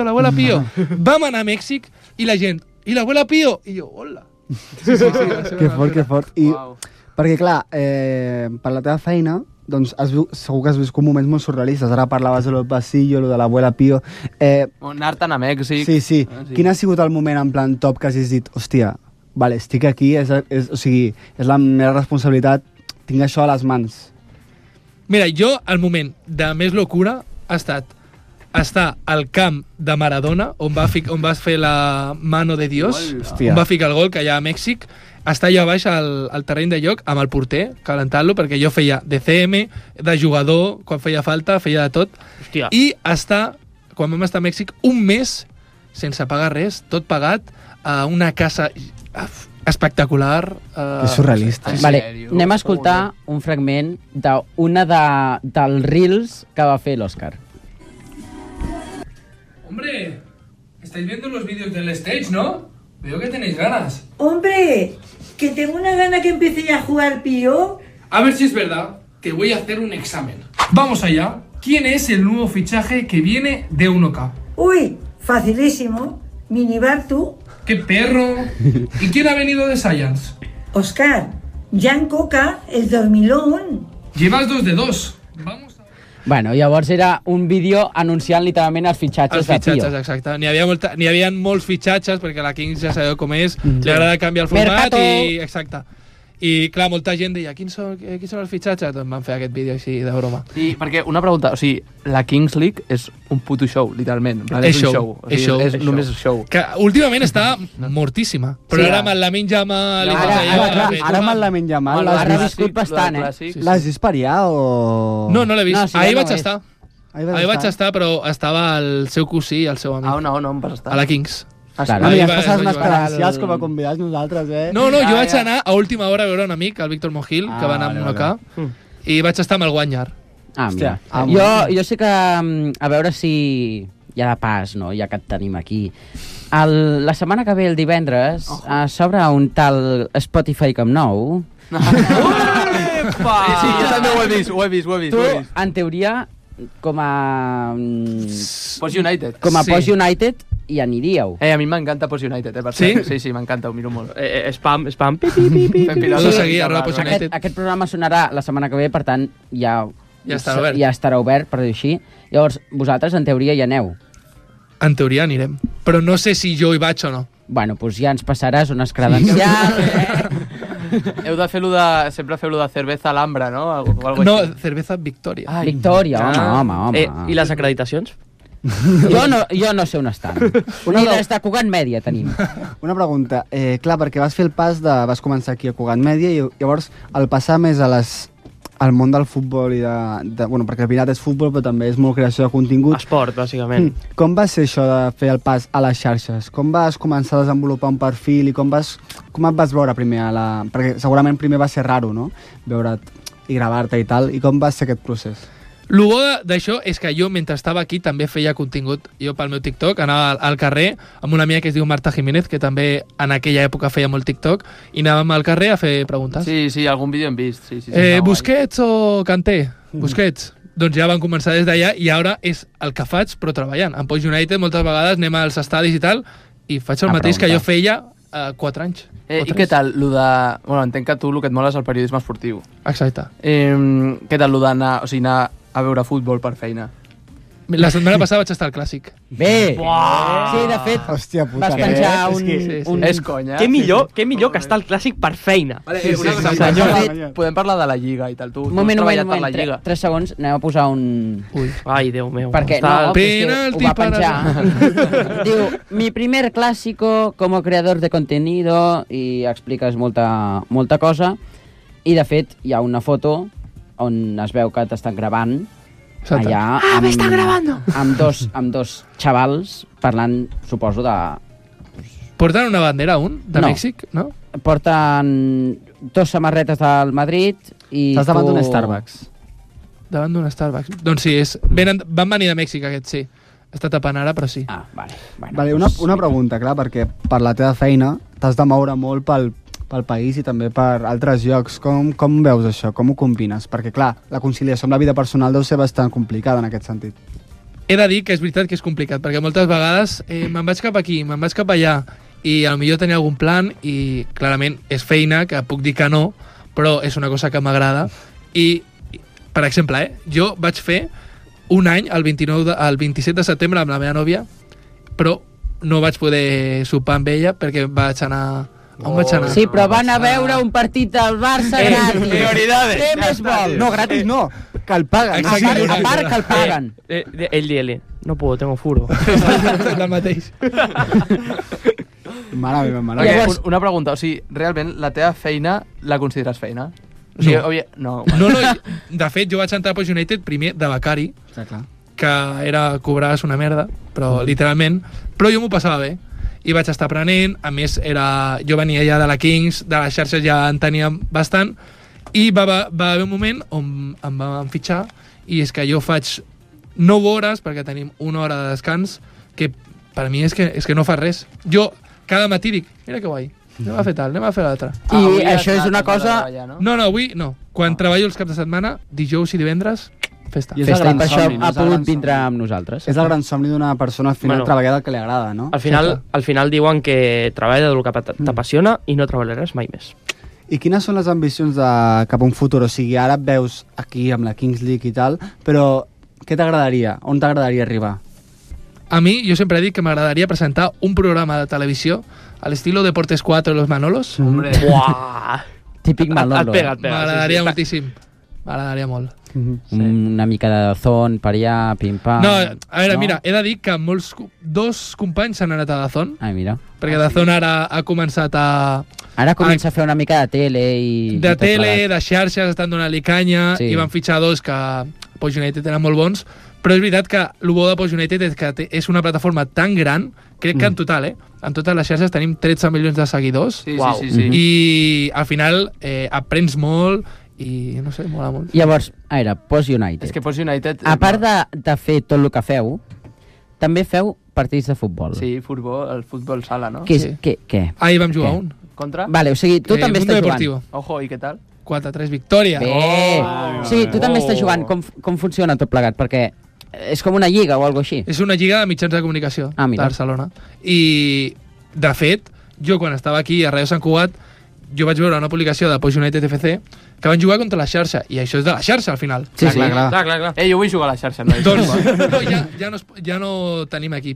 Vam anar a Mèxic i la gent, i l'abuela Pío? I jo, hola. Sí. Que fort. I, perquè, clar, per la teva feina, doncs segur que has viscut moments molt surrealistes. Ara parlaves de lo del pasillo, lo de l'abuela Pío. Anar-te'n a Mèxic. Sí. Quin ha sigut el moment en plan top que hagis dit, hòstia, vale, estic aquí, és la meva responsabilitat, tinc això a les mans? Mira, jo, el moment de més locura ha estat estar al camp de Maradona, on vas fer la mano de Dios, on va ficar el gol, que allà a Mèxic, estar allà baix al terreny de lloc amb el porter, calentant-lo, perquè jo feia de CM, de jugador, quan feia falta, feia de tot. Hòstia. I quan vam estar a Mèxic, un mes sense pagar res, tot pagat, a una casa espectacular. Que surrealista. Vale, anem a escoltar un fragment d'una dels reels que va fer l'Òscar. Hombre, estáis viendo los vídeos del stage, ¿no? Veo que tenéis ganas. Hombre, que tengo una gana que empiece ya a jugar Pío. A ver si es verdad que voy a hacer un examen. Vamos allá. ¿Quién es el nuevo fichaje que viene de 1K? Uy, facilísimo. Minibar tú. ¡Qué perro! ¿Y quién ha venido de Science? Oscar, Jan Coca, el dormilón. Llevas 2 de 2. Bueno, llavors era un vídeo anunciant literalment els fitxatges de Pío. Els fitxatges, exacte. N'hi havia molts fitxatges, perquè la Kings ja sabeu com és, li agrada canviar el format i... Exacte. I, clar, molta gent deia, quins són els fitxatges? Doncs van fer aquest vídeo així de broma. I perquè, una pregunta, o sigui, la Kings League és un puto show, literalment. És show. És només show. Que últimament està mortíssima, però ara amb el Lamine Yamal... Ara amb el Lamine Yamal l'has reviscut bastant, L'has vist per allà o...? No l'he vist. Ahir vaig estar. Ahir vaig estar, però estava el seu cosí i el seu amic. On vas estar? A la Kings. Claro, ja has passat unes credencials com a convidats nosaltres, No, jo vaig anar a última hora a veure un amic, el Víctor Mojil, que va anar amb 1K, i vaig estar amb el Guanyar. Mira. Jo sé que, a veure si ja de pas, no? Ja que et tenim aquí. La setmana que ve, el divendres, s'obre un tal Spotify Camp Nou. Sí, jo també ho he vist. Tu, en teoria, com a... Post United. Com a Post United, hi aniríeu. A mi m'encanta Post United, per cert. Sí, m'encanta, ho miro molt. Spam. Aquest programa sonarà la setmana que ve, per tant, ja estarà obert. Per dir així. Llavors, vosaltres, en teoria, hi aneu. En teoria anirem. Però no sé si jo hi vaig o no. Bueno, doncs ja ens passaràs unes credencials. Heu de fer sempre fer-lo de cerveza Alhambra, no? No, cerveza Victoria. Ai, Victoria, home. I les acreditacions? Jo no sé on estan. Ni des de Cugat Mèdia tenim. Una pregunta. Clar, perquè vas fer el pas vas començar aquí a Cugat Mèdia i llavors al passar més al món del futbol i bueno, perquè al final és futbol però també és molt creació de contingut. Esport, bàsicament. Com va ser això de fer el pas a les xarxes? Com vas començar a desenvolupar un perfil i com et vas veure primer perquè segurament primer va ser raro, no? Veure't i gravar-te i tal. I com va ser aquest procés? El bo d'això és que jo, mentre estava aquí, també feia contingut. Jo, pel meu TikTok, anava al carrer amb una amiga que es diu Marta Jiménez, que també en aquella època feia molt TikTok, i anàvem al carrer a fer preguntes. Sí, algun vídeo hem vist. Sí, Busquets o Kanté? Busquets. Doncs ja van començar des d'allà i ara és el que faig, però treballant. En Post United moltes vegades anem als estadis i tal, i faig el mateix que jo feia 4 anys. I què tal, Bueno, entenc que tu el que et mola és el periodisme esportiu. Exacte. Què tal, anar a veure futbol per feina? La setmana passada vaig estar al Clàssic. Bé! Sí, de fet, hòstia puta, vas penjar un... És conya. Què millor que estar al Clàssic per feina. Podem parlar de la Lliga i tal. Tu has moment, treballat per la Lliga. 3 segons, anem a posar un... Ui. Ai, Déu meu. Perquè ho va penjar. Diu, mi primer clásico como creador de contenido, i expliques molta cosa, i de fet hi ha una foto on es veu que t'estan gravant allà amb dos xavals parlant, suposo, de... Porten una bandera, de Mèxic, no? Porten 2 samarretes del Madrid i... Estàs davant d'un Starbucks. Davant d'un Starbucks. Doncs sí, van venir de Mèxic, aquest, sí. Està tapant ara, però sí. Ah, vale. Vale, una pregunta, clar, perquè per la teva feina t'has de moure molt pel país i també per altres llocs. Com veus això? Com ho combines? Perquè, clar, la conciliació amb la vida personal deu ser bastant complicada en aquest sentit. He de dir que és veritat que és complicat, perquè moltes vegades me'n vaig cap aquí, me'n vaig cap allà, i potser tenia algun plan, i clarament és feina, que puc dir que no, però és una cosa que m'agrada. I, per exemple, jo vaig fer un any, el 27 de setembre, amb la meva nòvia, però no vaig poder sopar amb ella perquè vaig anar... On vaig anar? Sí, però van a veure un partit del Barça gratis. Prioridades. Què més vol? No, gratis no, que el paguen. A part que el paguen. Ell, no puedo, tengo furo. El mateix. Mare meva. Llavors, una pregunta, o sigui, realment la teva feina la consideres feina? O sigui, no. De fet, jo vaig entrar a Post United primer de becari, que era cobrar una merda, però literalment, però jo m'ho passava bé. I vaig estar aprenent, a més jo venia ja de la Kings, de les xarxes ja en teníem bastant, i va haver un moment on em van fitxar, i és que jo faig 9 hores, perquè tenim 1 hora de descans, que per mi és que no fa res. Jo cada matí dic, mira que guai, anem a fer tal, anem a fer l'altre. I això és una cosa... No, avui no. Quan treballo els caps de setmana, dijous i divendres, festa. I és el gran per això somni, ha pogut vindre amb nosaltres. És el gran somni d'una persona al final treballar del que li agrada, no? Al final diuen que treballa del que t'apassiona i no treballaràs mai més. I quines són les ambicions cap a un futur? O sigui, ara et veus aquí amb la Kings League i tal, però què t'agradaria? On t'agradaria arribar? A mi, jo sempre he dit que m'agradaria presentar un programa de televisió a l'estilo Deportes 4 de los Manolos. Hombre. Buah! Típic Manolo. Et pega. M'agradaria moltíssim. M'agradaria molt. Una mica de Dazón per allà, pim-pam... No, a veure, mira, he de dir que dos companys s'han anat a Dazón. Ah, mira. Perquè Dazón ara ha començat a... Ara comença a fer una mica de tele i... De tele, de xarxes, estan donant-li canya, i van fitxar 2 que Post United eren molt bons, però és veritat que el bo de Post United és que és una plataforma tan gran, crec que en total, en totes les xarxes tenim 13 milions de seguidors, sí. I al final aprens molt, i no sé, mola molt. Llavors, a veure, Post United. És que Post United... A part de fer tot el que feu, també feu partits de futbol. Sí, el futbol sala, no? Què? Ahir vam jugar un. Contra? Vale, o sigui, tu també estàs jugant. Ojo, i què tal? 4-3 victòria. Bé! O sigui, tu també estàs jugant. Com funciona tot plegat? Perquè és com una lliga o alguna cosa així. És una lliga de mitjans de comunicació de Barcelona. I, de fet, jo quan estava aquí a Ràdio Sant Cugat, jo vaig veure una publicació de Post United FC que van jugar contra la xarxa, i això és de la xarxa al final. Sí, clar. Jo vull jugar a la xarxa. Doncs ja no tenim equip.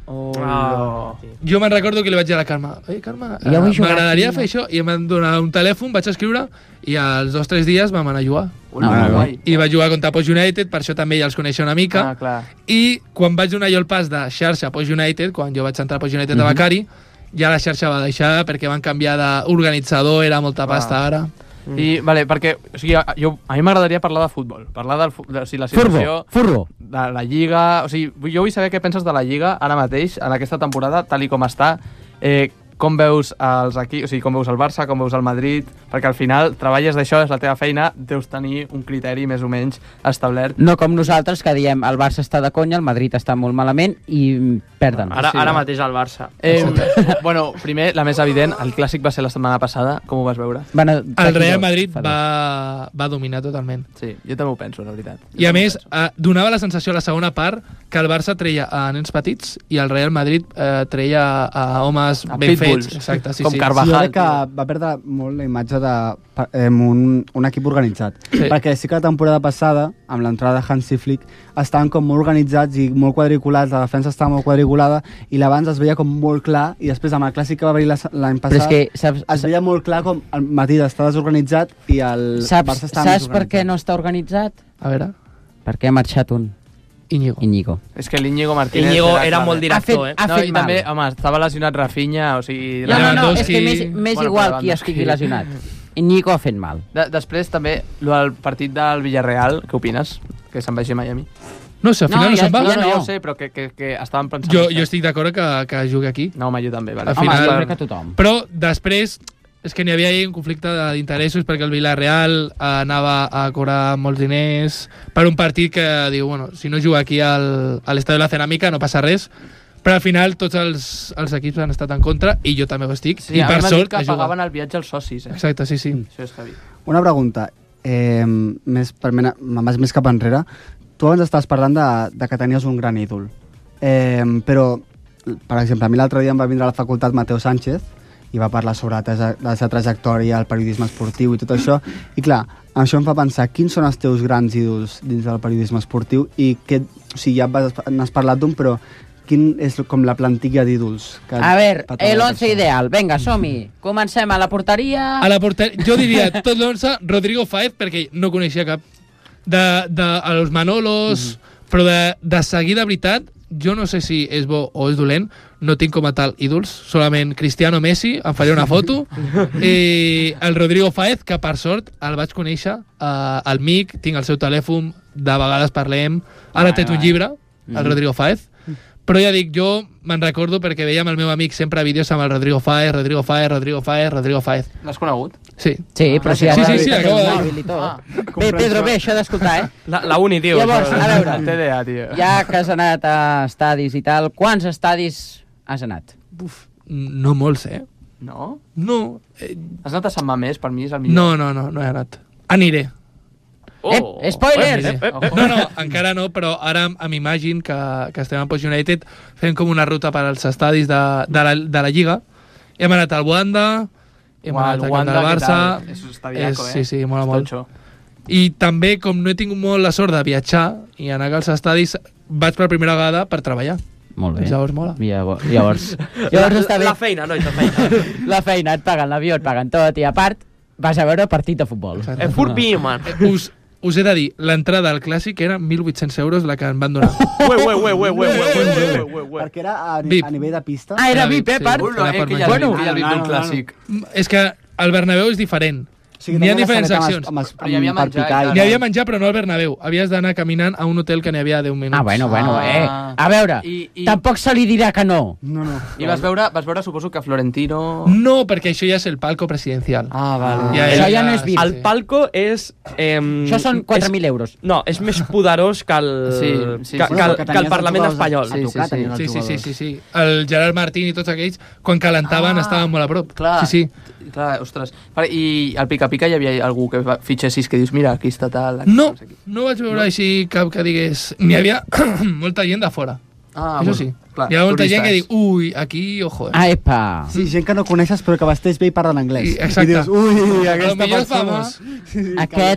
Jo me'n recordo que li vaig dir a la Carme, Carme, m'agradaria fer això, i em van donar un telèfon, vaig escriure, i als 2 o 3 dies vam anar a jugar. I vaig jugar contra Post United, per això també ja els coneixia una mica, i quan vaig donar jo el pas de xarxa a Post United, quan jo vaig entrar a Post United de becari, ja la xarxa va deixar perquè van canviar d'organitzador, era molta pasta ara. I, vale, perquè o sigui, a mi m'agradaria parlar de futbol, parlar de la situació de la Lliga, o sigui, jo vull saber què penses de la Lliga ara mateix, en aquesta temporada, tal i com està, com veus els equips, o sigui, com veus el Barça, com veus el Madrid, perquè al final treballes d'això, és la teva feina, deus tenir un criteri més o menys establert. No com nosaltres, que diem el Barça està de conya, el Madrid està molt malament i perden. Ara mateix el Barça. Bueno, primer, la més evident, el Clàssic va ser la setmana passada, com ho vas veure? El Real Madrid va dominar totalment. Sí, jo també ho penso, la veritat. I a més, donava la sensació a la segona part que el Barça treia a nens petits i el Real Madrid treia a homes ben fets. Exacte, com Carvajal. Jo crec que va perdre molt la imatge d'un equip organitzat. Perquè sí que la temporada passada, amb l'entrada de Hansi Flick, estaven com molt organitzats i molt quadriculats, la defensa estava molt quadriculada i l'abans es veia com molt clar, i després amb el Clàssic que va venir l'any passat es veia molt clar com el Madrid està desorganitzat i el Barça està més organitzat. Saps per què no està organitzat? A veure. Perquè ha marxat un. Íñigo. És que l'Íñigo Martínez era molt director, Ha fet i mal. també, home, estava lesionat Rafinha, o sigui... No, és que m'és igual qui estigui lesionat. Íñigo ha fet mal. Després també, el partit del Villarreal, què opines? Que se'n vagi a Miami. No sé, al final no se'n va. Ja ho sé, però que estàvem pensant... Jo estic d'acord que jugui aquí. No, home, jo també. Vale. Home, jo crec que tothom. Però després... És que n'hi havia un conflicte d'interessos perquè el Villarreal anava a cobrar molts diners per un partit que diu, bueno, si no juga aquí a l'Estadi de la Ceràmica no passa res, però al final tots els equips han estat en contra i jo també ho estic, sí, i per sort que pagaven el viatge als socis. Exacte, sí. Això és heavy. Una pregunta, més cap enrere. Tu abans estaves parlant de que tenies un gran ídol, però, per exemple, a mi l'altre dia em va vindre a la facultat Mateo Sánchez i va parlar sobre la seva trajectòria, el periodisme esportiu i tot això, i clar, això em fa pensar quins són els teus grans ídols dins del periodisme esportiu i o sigui, ja n'has parlat d'un, però quin és com la plantilla d'ídols? A veure, l'11 ideal, vinga, som-hi. Comencem a la porteria. Jo diria tot l'11, Rodrigo Fáez, perquè no coneixia cap a los Manolos, però de seguir de veritat, jo no sé si és bo o és dolent, no tinc com a tal ídols, solament Cristiano Messi, em faria una foto, i el Rodrigo Fáez, que per sort el vaig conèixer al MIC, tinc el seu telèfon, de vegades parlem, ara té un llibre, el Rodrigo Fáez, però ja dic, jo me'n recordo perquè veia amb el meu amic sempre vídeos amb el Rodrigo Fáez. L'has conegut? Sí. Sí, però sí, acabo de dir. Bé, Pedro, això d'escoltar, La uni, tio. Llavors, a veure, TDA, tio. Ja que has anat a estadis i tal, quants estadis has anat? No molts, No? No. Has anat a Sant Mamés, per mi és el millor. No he anat. Aniré. Spoilers! No, encara no, però ara m'imagino que estem a Post United fent com una ruta per als estadis de la Lliga. Hem anat al Wanda, hem anat al Barça. És estadiaco, Sí, mola molt. I també, com no he tingut molt la sort de viatjar i anar als estadis, vaig per primera vegada per treballar. Molt bé. Llavors mola. Llavors està bé. La feina, no? Feina. La feina, et paguen l'avió, et paguen tot, i a part vas a veure partit de futbol. Furpi, man. Us he de dir, l'entrada al Clàssic era 1.800 euros la que em van donar. Perquè era a nivell de pista. Ah, era VIP, part? Que ja el VIP del Clàssic. És que el Bernabéu és diferent. N'hi ha diferents seccions. Hi havia menjar. Hi havia menjar, però no al Bernabéu. Havies d'anar caminant a un hotel que n'hi havia 10 minuts. Ah, bueno. A veure, tampoc se li dirà que no. No. I vas veure, suposo que Florentino... No, perquè això ja és el palco presidencial. Ah, vale. Això ja no és VIP. El palco és... Això són 4.000 euros. No, és més poderós que el Parlament espanyol. Sí. El Gerard Martín i tots aquells, quan calentaven, estaven molt a prop. Clar, ostres. I al Pica-Pica hi havia algú que fitxessis que dius, mira, aquí està tal... No vaig veure així cap que digués... N'hi havia molta gent de fora. Això sí. Hi ha molta gent que diu, ui, aquí, ojo. Ah, epa. Sí, gent que no coneixes però que vesteix bé i parlen anglès. Exacte. I dius, ui, aquesta persona...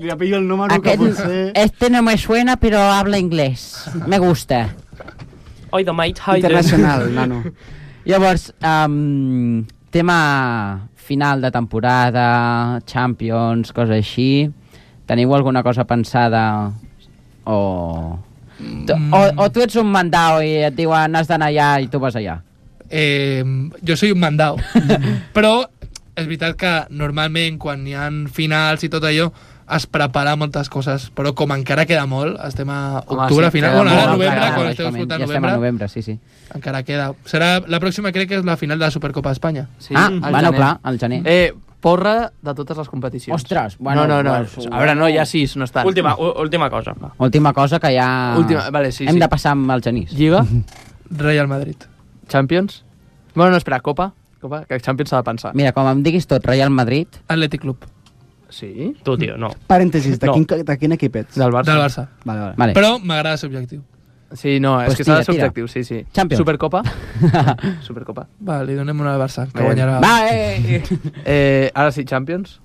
Aquest, este no me suena, pero habla inglés. Me gusta. Oi, de Mate Hayden. Internacional, nano. Llavors, tema final de temporada, Champions, coses així. Teniu alguna cosa pensada o tu ets un mandao i et diuen has d'anar allà i tu vas allà? Jo soy un mandao. Però és veritat que normalment quan hi ha finals i tot allò es prepara moltes coses, però com encara queda molt, estem a octubre, final, bueno, ara novembre, quan esteu escoltant ja estem a novembre, sí. Encara queda. Serà la pròxima, crec que és la final de la Supercopa d'Espanya. Sí, bueno, clar, al gener. Porra de totes les competicions. Ostres, bueno... No. A veure, no, ja 6, no estan. Última cosa. Última cosa que ja... Vale, sí. Hem de passar amb el Genís. Lliga? Real Madrid. Champions? Bueno, no, espera, Copa, que Champions s'ha de pensar. Mira, com em diguis tot, Real Madrid... Atlètic Club. Sí? Tu, tio, no. Parèntesis, de quin equip ets? Del Barça. Del Barça. Vale. Però m'agrada ser objectiu. Sí, no, és que s'ha de ser objectiu, sí. Champions. Supercopa? Supercopa. Va, li donem una al Barça, que guanyarà... Ara sí, Champions?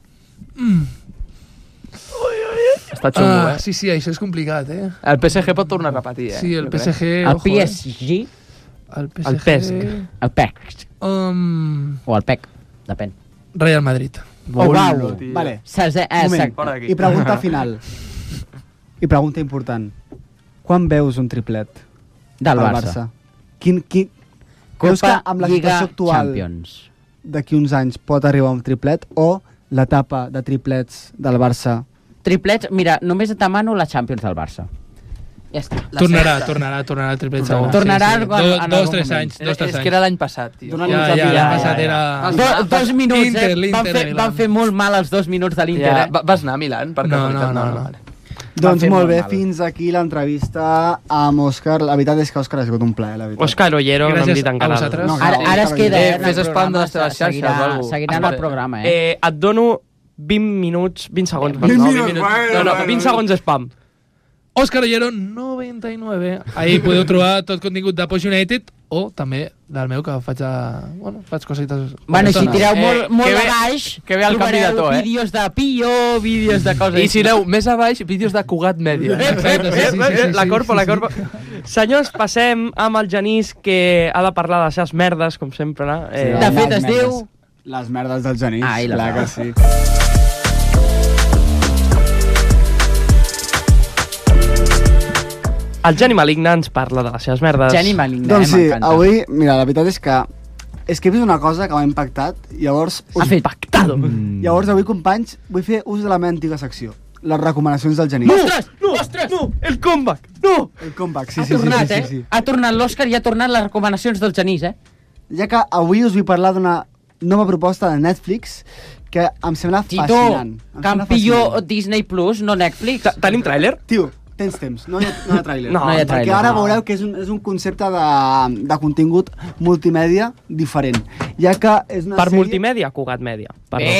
Està xungo, Sí, això és complicat, El PSG pot tornar a repetir, Sí, el PSG... El PSG? El PSG... El PEC. O el PEC, depèn. Real Madrid. Uau! Vale. Moment. I pregunta final. I pregunta important. Quan veus un triplet del Barça? Creus que amb la situació actual d'aquí uns anys pot arribar un triplet o l'etapa de triplets del Barça? Triplets, mira, només et demano la Champions del Barça. Ja està. Tornarà el triplet segur. Tornarà en 2-3 anys. És que era l'any passat, tio. L'any passat era... 2 minuts, van fer molt mal els 2 minuts de l'Inter. Vas anar a Milan? No. Doncs molt bé, fins aquí l'entrevista amb Òscar. La veritat és que Òscar ha sigut un plaer, la veritat. Òscar Ollero, no hem dit encara. Ara es queda, fes spam de les teves xarxes o alguna cosa. Seguirà el programa, Et dono 20 minuts, 20 segons. 20 segons de spam. Òscar Ollero 99. Ahí podeu trobar tot contingut de Post United o també del meu, que faig cosites... Bueno, si tireu molt a baix, que ve el candidato, vídeos de Pillo, vídeos de coses... I si aneu més a baix, vídeos de Cugat Mèdia. La corpo. Senyors, passem amb el Genís, que ha de parlar de les seves merdes, com sempre. De fet, es diu... Les merdes del Genís, clar que sí. El Geni Maligne ens parla de les seves merdes. Geni Maligne, doncs sí, m'encanta. avui, mira, la veritat és que he vist una cosa que m'ha impactat, llavors... Llavors avui, companys, vull fer ús de la meva antiga secció. Les recomanacions del Genís. Ostres! No! El comeback! No! El comeback, sí. Ha tornat l'Òscar i ha tornat les recomanacions del Genís, Ja que avui us vull parlar d'una nova proposta de Netflix que em sembla fascinant. Campió Disney Plus, no Netflix. Tenim tràiler? Tio, tens temps, no hi ha tràiler. No hi ha tràiler. Perquè ara veureu que és un concepte de contingut multimèdia diferent. Ja que és una per sèrie... multimèdia, Cugat Mèdia.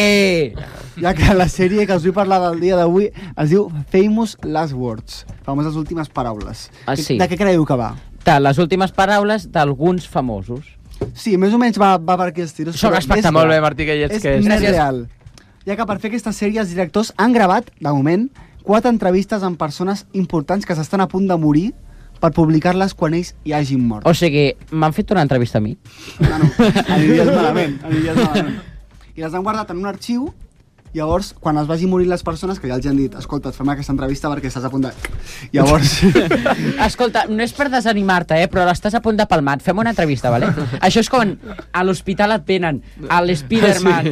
Ja que la sèrie que us vull parlar del dia d'avui es diu Famous Last Words, famoses últimes paraules. Sí. De què creieu que va? De les últimes paraules d'alguns famosos. Sí, més o menys va per aquí els tiros. Això m'especta molt bé, Martí, que hi ets. És més real. Ja que per fer aquesta sèrie els directors han gravat, de moment, 4 entrevistes amb persones importants que s'estan a punt de morir per publicar-les quan ells hi hagin mort. O sigui, m'han fet una entrevista a mi? No, aniries malament. I les han guardat en un arxiu, llavors, quan es vagi morir les persones, que ja els han dit, escolta, et fem aquesta entrevista perquè estàs a punt de... Llavors... Escolta, no és per desanimar-te, però l'estàs a punt de palmat. Fem una entrevista, vale? Això és quan a l'hospital et venen l'Spiderman,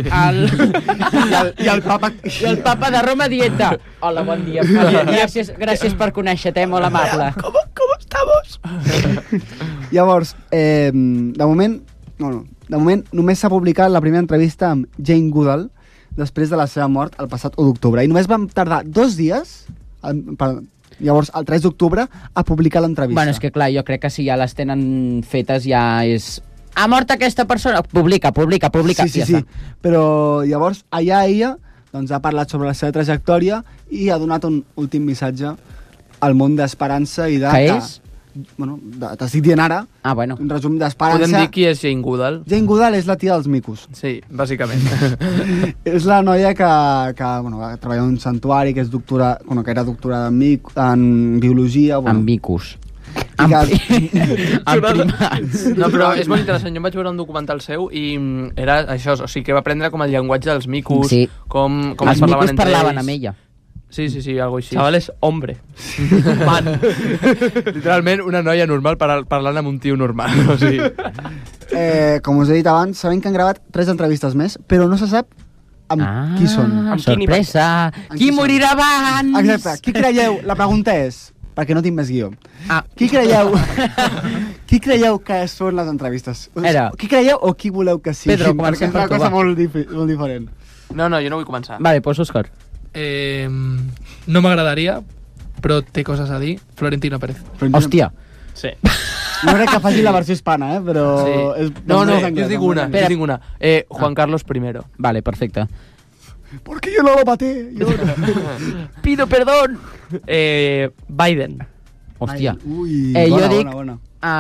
i el papa... I el papa de Roma dient-te hola, bon dia. Gràcies per conèixer-te, molt amable. ¿Cómo estamos? Llavors, de moment només s'ha publicat la primera entrevista amb Jane Goodall després de la seva mort el passat 1 d'octubre. I només vam tardar 2 dies, llavors el 3 d'octubre, a publicar l'entrevista. Bueno, és que clar, jo crec que si ja les tenen fetes ja és... Ha mort aquesta persona? Publica. Sí. Però llavors allà ella ha parlat sobre la seva trajectòria i ha donat un últim missatge al món d'esperança i de... Què és? Bueno, t'estic dient ara, un resum d'esperança. Podem dir qui és Jane Goodall? Jane Goodall és la tia dels micos. Sí, bàsicament. És la noia que treballa en un santuari, que és doctora, que era doctorada en biologia. En micos. primats. No, però és molt interessant. Jo em vaig veure un documental seu i era això, o sigui, que va aprendre com el llenguatge dels micos, Sí. com Els es parlaven micos entre parlaven ells. amb ella. Sí, algo així. Chavales, hombre. Man. Literalment una noia normal parlant amb un tio normal. O sigui. Com us he dit abans, sabem que han gravat 3 entrevistes més, però no se sap amb qui són. Sorpresa! Qui morirà abans? Exacte. Qui creieu? La pregunta és, perquè no tinc més guió. Ah. Qui creieu que són les entrevistes? Era. Qui creieu o qui voleu que siguin? Pedro, comencem perquè és una per tu, cosa va. molt diferent. No, jo no vull començar. Vale, pues Òscar. No m'agradaria, però té coses a dir. Florentino Pérez. Hòstia. Sí. No crec que faci la versió hispana, però... Sí. És, No, és jo anglès, dic és una, anglès. jo dic una. Juan Carlos I. Vale, perfecte. Porque yo no lo maté. Yo no. Pido perdón. Biden. Hòstia. Ui, Jo bona, dic bona.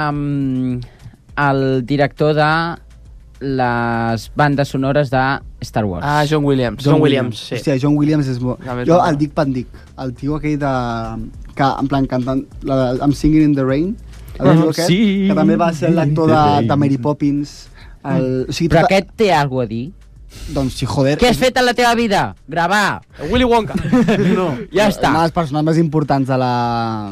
el director de les bandes sonores de Star Wars. Ah, John Williams. John Williams, sí. Hòstia, John Williams és bo. A més, Jo bona. el Dick Van Dyke, el tio aquell de... que en plan cantant I'm Singing in the Rain, el tio aquest, Sí. que també va ser l'actor de Mary Poppins. O sigui, Però aquest té alguna a dir? Doncs sí, joder. Què has fet en la teva vida? Gravar. Willy Wonka. No. Ja està. Una de les persones més importants de la...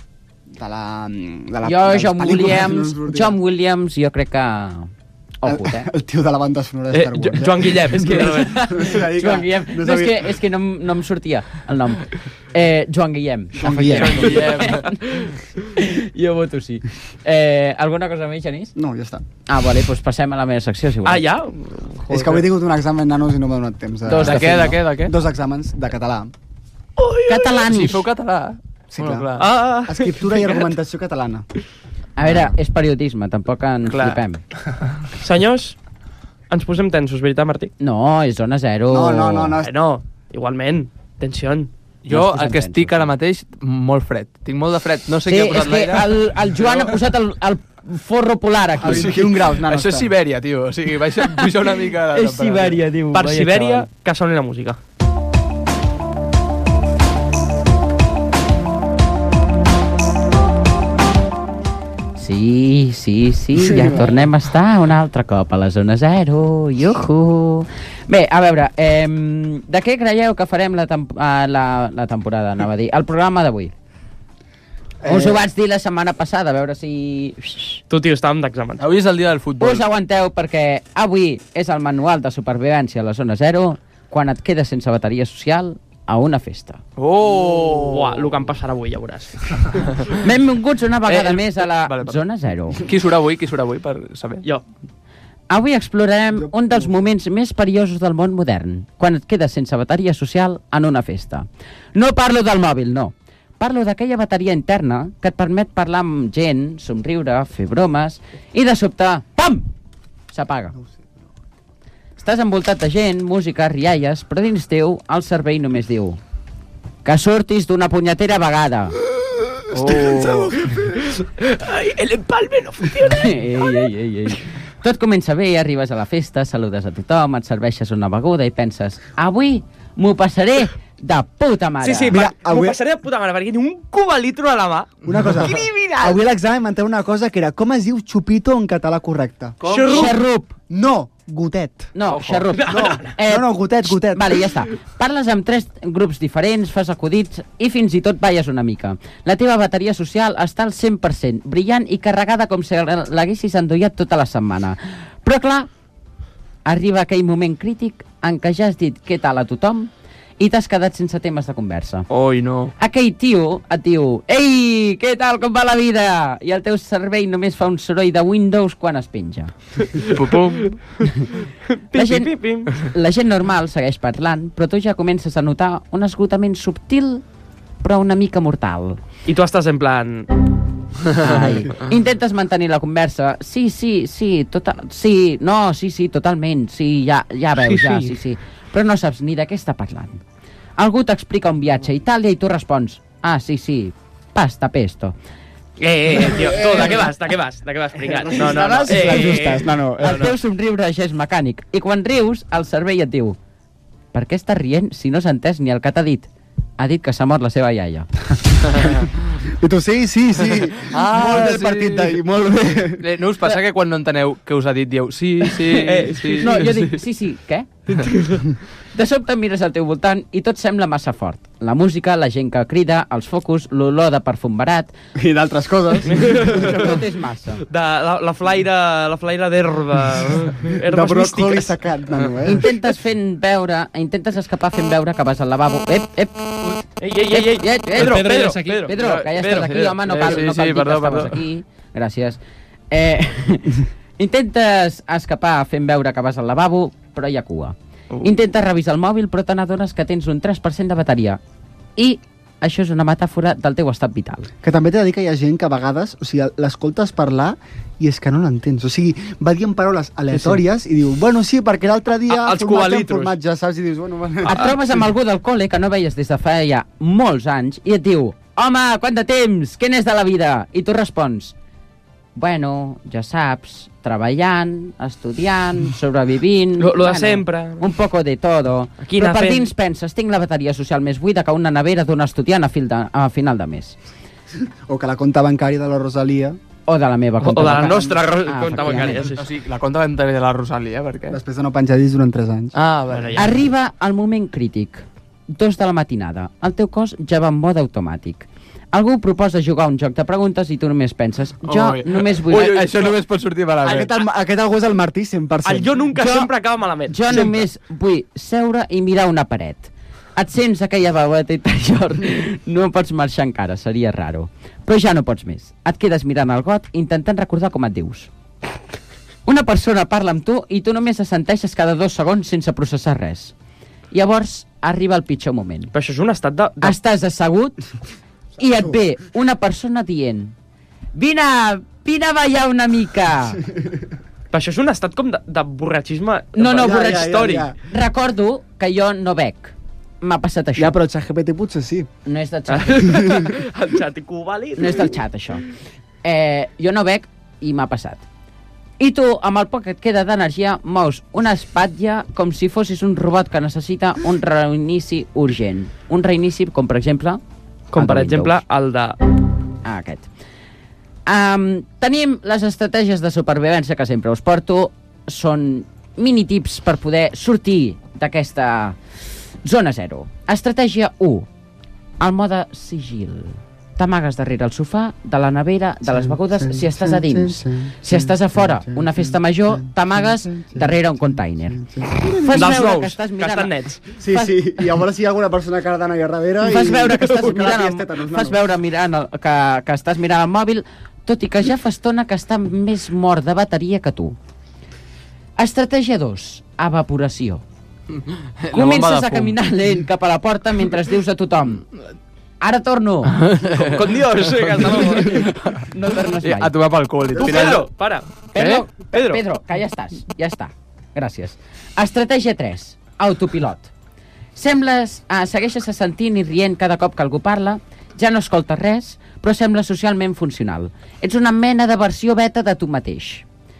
Jo, dels pel·lícules, John Williams, jo crec que... Ojo, el tio de la banda sonora de Star Wars. Joan Guillem. És que... Joan Guillem. No, és que no em sortia el nom. Joan Guillem. Joan Guillem. Jo voto sí. Alguna cosa més, Genís? No, ja està. Ah, vale, doncs passem a la meva secció, si voleu. Ah, ja? És que avui he tingut un examen, nanos, i no m'ha donat temps. De què? 2 exàmens de català. Catalanis. Si feu català. Sí, Bueno, clar. Escriptura i argumentació catalana. A veure, és periodisme, tampoc ens flipem. Senyors, ens posem tensos, veritat, Martí? No, és zona zero. No. No, igualment. Tensió. Jo, el que estic ara mateix, molt fred. Tinc molt de fred. No sé Sí, què ha és posat que l'aire. el Joan ha posat el forro polar aquí. A 21 graus, nano. Això és Sibèria, tio. O sigui, puja una mica la És Sibèria, diu. Per Vaya Sibèria, chaval. que soni la música. Sí, ja tornem a estar un altre cop a la zona zero. Iuhu! Bé, a veure, de què creieu que farem la temporada, anava a dir, el programa d'avui? Us ho vaig dir la setmana passada, a veure si... Tu, tio, estàvem d'examen. Avui és el dia del futbol. Us aguanteu perquè avui és el manual de supervivència a la zona zero quan et quedes sense bateria social a una festa. Oh! Buah, el que em passarà avui, ja veuràs. Benvinguts una vegada més a la vale. zona zero. Qui surt avui, per saber? Jo. Avui explorarem un dels moments més perillosos del món modern, quan et quedes sense bateria social en una festa. No parlo del mòbil, no. Parlo d'aquella bateria interna que et permet parlar amb gent, somriure, fer bromes, i de sobte, pam! S'apaga. Estàs envoltat de gent, música, rialles, però dins teu el cervell només diu que surtis d'una punyetera vegada. Ai, el empalme no funciona. Ei. Tot comença bé, arribes a la festa, saludes a tothom, et serveixes una beguda i penses, avui m'ho passaré de puta mare. Sí, Mira, m'ho avui- passaré de puta mare, perquè tinc un cubalitro a la mà. Una cosa. Criminal. Avui a l'examen m'han tret una cosa que era com es diu xupito en català correcte. Com? Xarrup. No, gotet. No, xarrup. No, gotet. Vale, ja està. Parles amb 3 grups diferents, fas acudits i fins i tot balles una mica. La teva bateria social està al 100%, brillant i carregada com si l'haguessis endollat tota la setmana. Però clar, arriba aquell moment crític en què ja has dit què tal a tothom i t'has quedat sense temes de conversa. Oi, no. Aquell tio et diu «Ei, què tal, com va la vida?» I el teu cervell només fa un soroll de Windows quan es penja. Pum. La gent normal segueix parlant, però tu ja comences a notar un esgotament subtil però una mica mortal. I tu estàs en plan... Ai. Intentes mantenir la conversa. Sí, totalment. Sí, ja veus, sí. Però no saps ni de què està parlant. Algú t'explica un viatge a Itàlia i tu respons ah, sí, pasta pesto. Tio, tu, de què vas explicar? No. El teu somriure ja és mecànic i quan rius el cervell et diu per què estàs rient si no s'ha entès ni el que t'ha dit? Ha dit que s'ha mort la seva iaia. I tu, sí. Molt bé el partit d'ahir, molt bé. No us passa que quan no enteneu què us ha dit dieu sí. No, jo dic sí, què? De sobte mires al teu voltant i tot sembla massa fort. La música, la gent que crida, els focus, l'olor de perfum barat... I d'altres coses. Tot és massa. La flaire d'herba. De bròcoli secat, nano, Intentes escapar fent veure que vas al lavabo. Ep! Pedro, que ja estàs aquí, home, no cal dir que estaves aquí. Gràcies. Intentes escapar fent veure que vas al lavabo, però hi ha cua. Intentes revisar el mòbil, però te n'adones que tens un 3% de bateria. I això és una metàfora del teu estat vital. Que també t'he de dir que hi ha gent que a vegades, o sigui, l'escoltes parlar i és que no l'entens. O sigui, va dient paraules aleatòries i diu, bueno, sí, perquè l'altre dia formatge, saps? I dius, bueno... Et trobes amb algú del col·le que no veies des de feia molts anys i et diu, home, quant de temps? Què n'és de la vida? I tu respons, bueno, ja saps, treballant, estudiant, sobrevivint... Lo de sempre. Un poco de todo. Però per dins penses, tinc la bateria social més buida que una nevera d'un estudiant a final de mes. O que la compta bancària de la Rosalia... O de la meva compta bancària. O de la nostra compta bancària. O sigui, la compta bancària de la Rosalia, per què? Després de no penjar discs durant 3 anys. Arriba el moment crític. 2 de la matinada. El teu cos ja va en mode automàtic. Algú proposa jugar un joc de preguntes i tu només penses, només vull... Això només pot sortir malament. Aquest algú és el Martí, 100%. El jo nunca sempre acaba malament. Jo només vull seure i mirar una paret. Et sents aquella veueta interior, no pots marxar encara, seria raro. Però ja no pots més. Et quedes mirant el got intentant recordar com et dius. Una persona parla amb tu i tu només assenteixes cada 2 segons sense processar res. Llavors arriba el pitjor moment. Però això és un estat de... Estàs assegut i et ve una persona dient vine a ballar una mica. Però això és un estat com de borratxisme... No, borratxistori. Recordo que jo no bec. M'ha passat això. Ja, però el ChatGPT potser sí. No és del xat. El xat icovàlid. No és del xat, això. Jo no bec i m'ha passat. I tu, amb el poc que et queda d'energia, mous una espatlla com si fossis un robot que necessita un reinici urgent. Un reinici, com per exemple... Com per exemple el de... Aquest. Tenim les estratègies de supervivència que sempre us porto. Són mini-tips per poder sortir d'aquesta zona 0. Estratègia 1. El mode sigil. T'amagues darrere el sofà, de la nevera, de les begudes, si estàs a dins. Si estàs a fora, una festa major, t'amagues darrere un container. Fas veure que estàs mirant... Que estan nets. Sí, i a veure si hi ha alguna persona cardant allà darrere... Fas veure que estàs mirant que estàs mirant el mòbil, tot i que ja fa estona que està més mort de bateria que tu. Estratègia 2. Evaporació. Comences a caminar lent cap a la porta mentre dius a tothom ara torno. Con Dios. No tornes mai. A tomar pel cul. Tu, Pedro, para. Pedro, que ja estàs. Ja està. Gràcies. Estratègia 3. Autopilot. Segueixes sentint i rient cada cop que algú parla, ja no escoltes res, però sembles socialment funcional. Ets una mena de versió beta de tu mateix.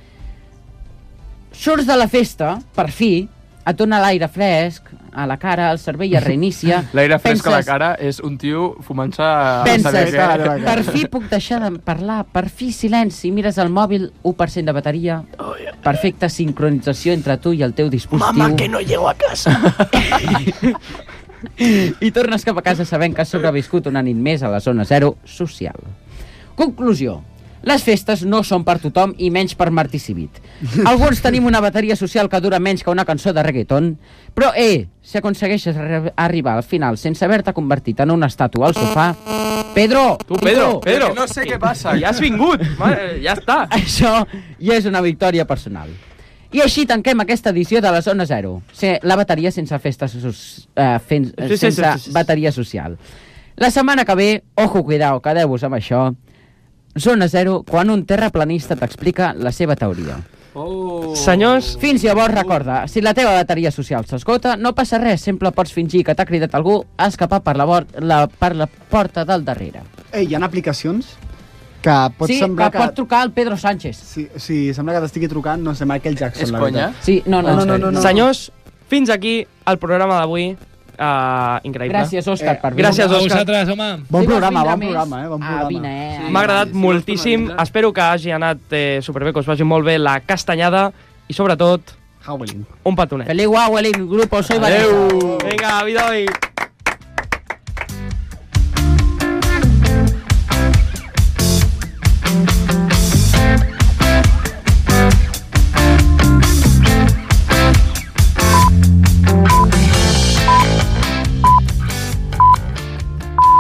Surts de la festa, per fi, et dona l'aire fresc a la cara, el cervell es reinicia... L'aire fresc a la cara és un tio fumant-se... Penses, per fi puc deixar de parlar, per fi silenci, mires el mòbil, 1% de bateria, perfecta sincronització entre tu i el teu dispositiu... Mama, que no llego a casa! I tornes cap a casa sabent que has sobreviscut una nit més a la zona 0 social. Conclusió. Les festes no són per tothom i menys per Martí Civit. Alguns tenim una bateria social que dura menys que una cançó de reggaeton, però, si aconsegueixes arribar al final sense haver-te convertit en una estàtua al sofà... Pedro! Tu, Pedro! No sé què passa. Ja has vingut! Ja està! Això ja és una victòria personal. I així tanquem aquesta edició de la Zona 0. La bateria sense festes... sense bateria social. La setmana que ve, ojo, cuidao, quedeu-vos amb això... Zona 0, quan un terraplanista t'explica la seva teoria. Senyors... Fins llavors, recorda, si la teva bateria social s'esgota, no passa res, sempre pots fingir que t'ha cridat algú a escapar per la porta del darrere. Hi ha aplicacions que pot semblar que... pot trucar al Pedro Sánchez. Sí, sembla que t'estigui trucant, no sé, Michael Jackson. És conya? Sí, no. Senyors, fins aquí el programa d'avui. increïble. Gràcies, Òscar, per venir. Gràcies, A Òscar. vosaltres, home. Bon programa, vindre bon més? programa, bon programa. Vine, M'ha agradat moltíssim. Espero que hagi anat superbé, que us vagi molt bé la castanyada i, sobretot, Howling. un petonet. Feliz Howling, grupo Soy Vanessa. Vinga, vida hoy.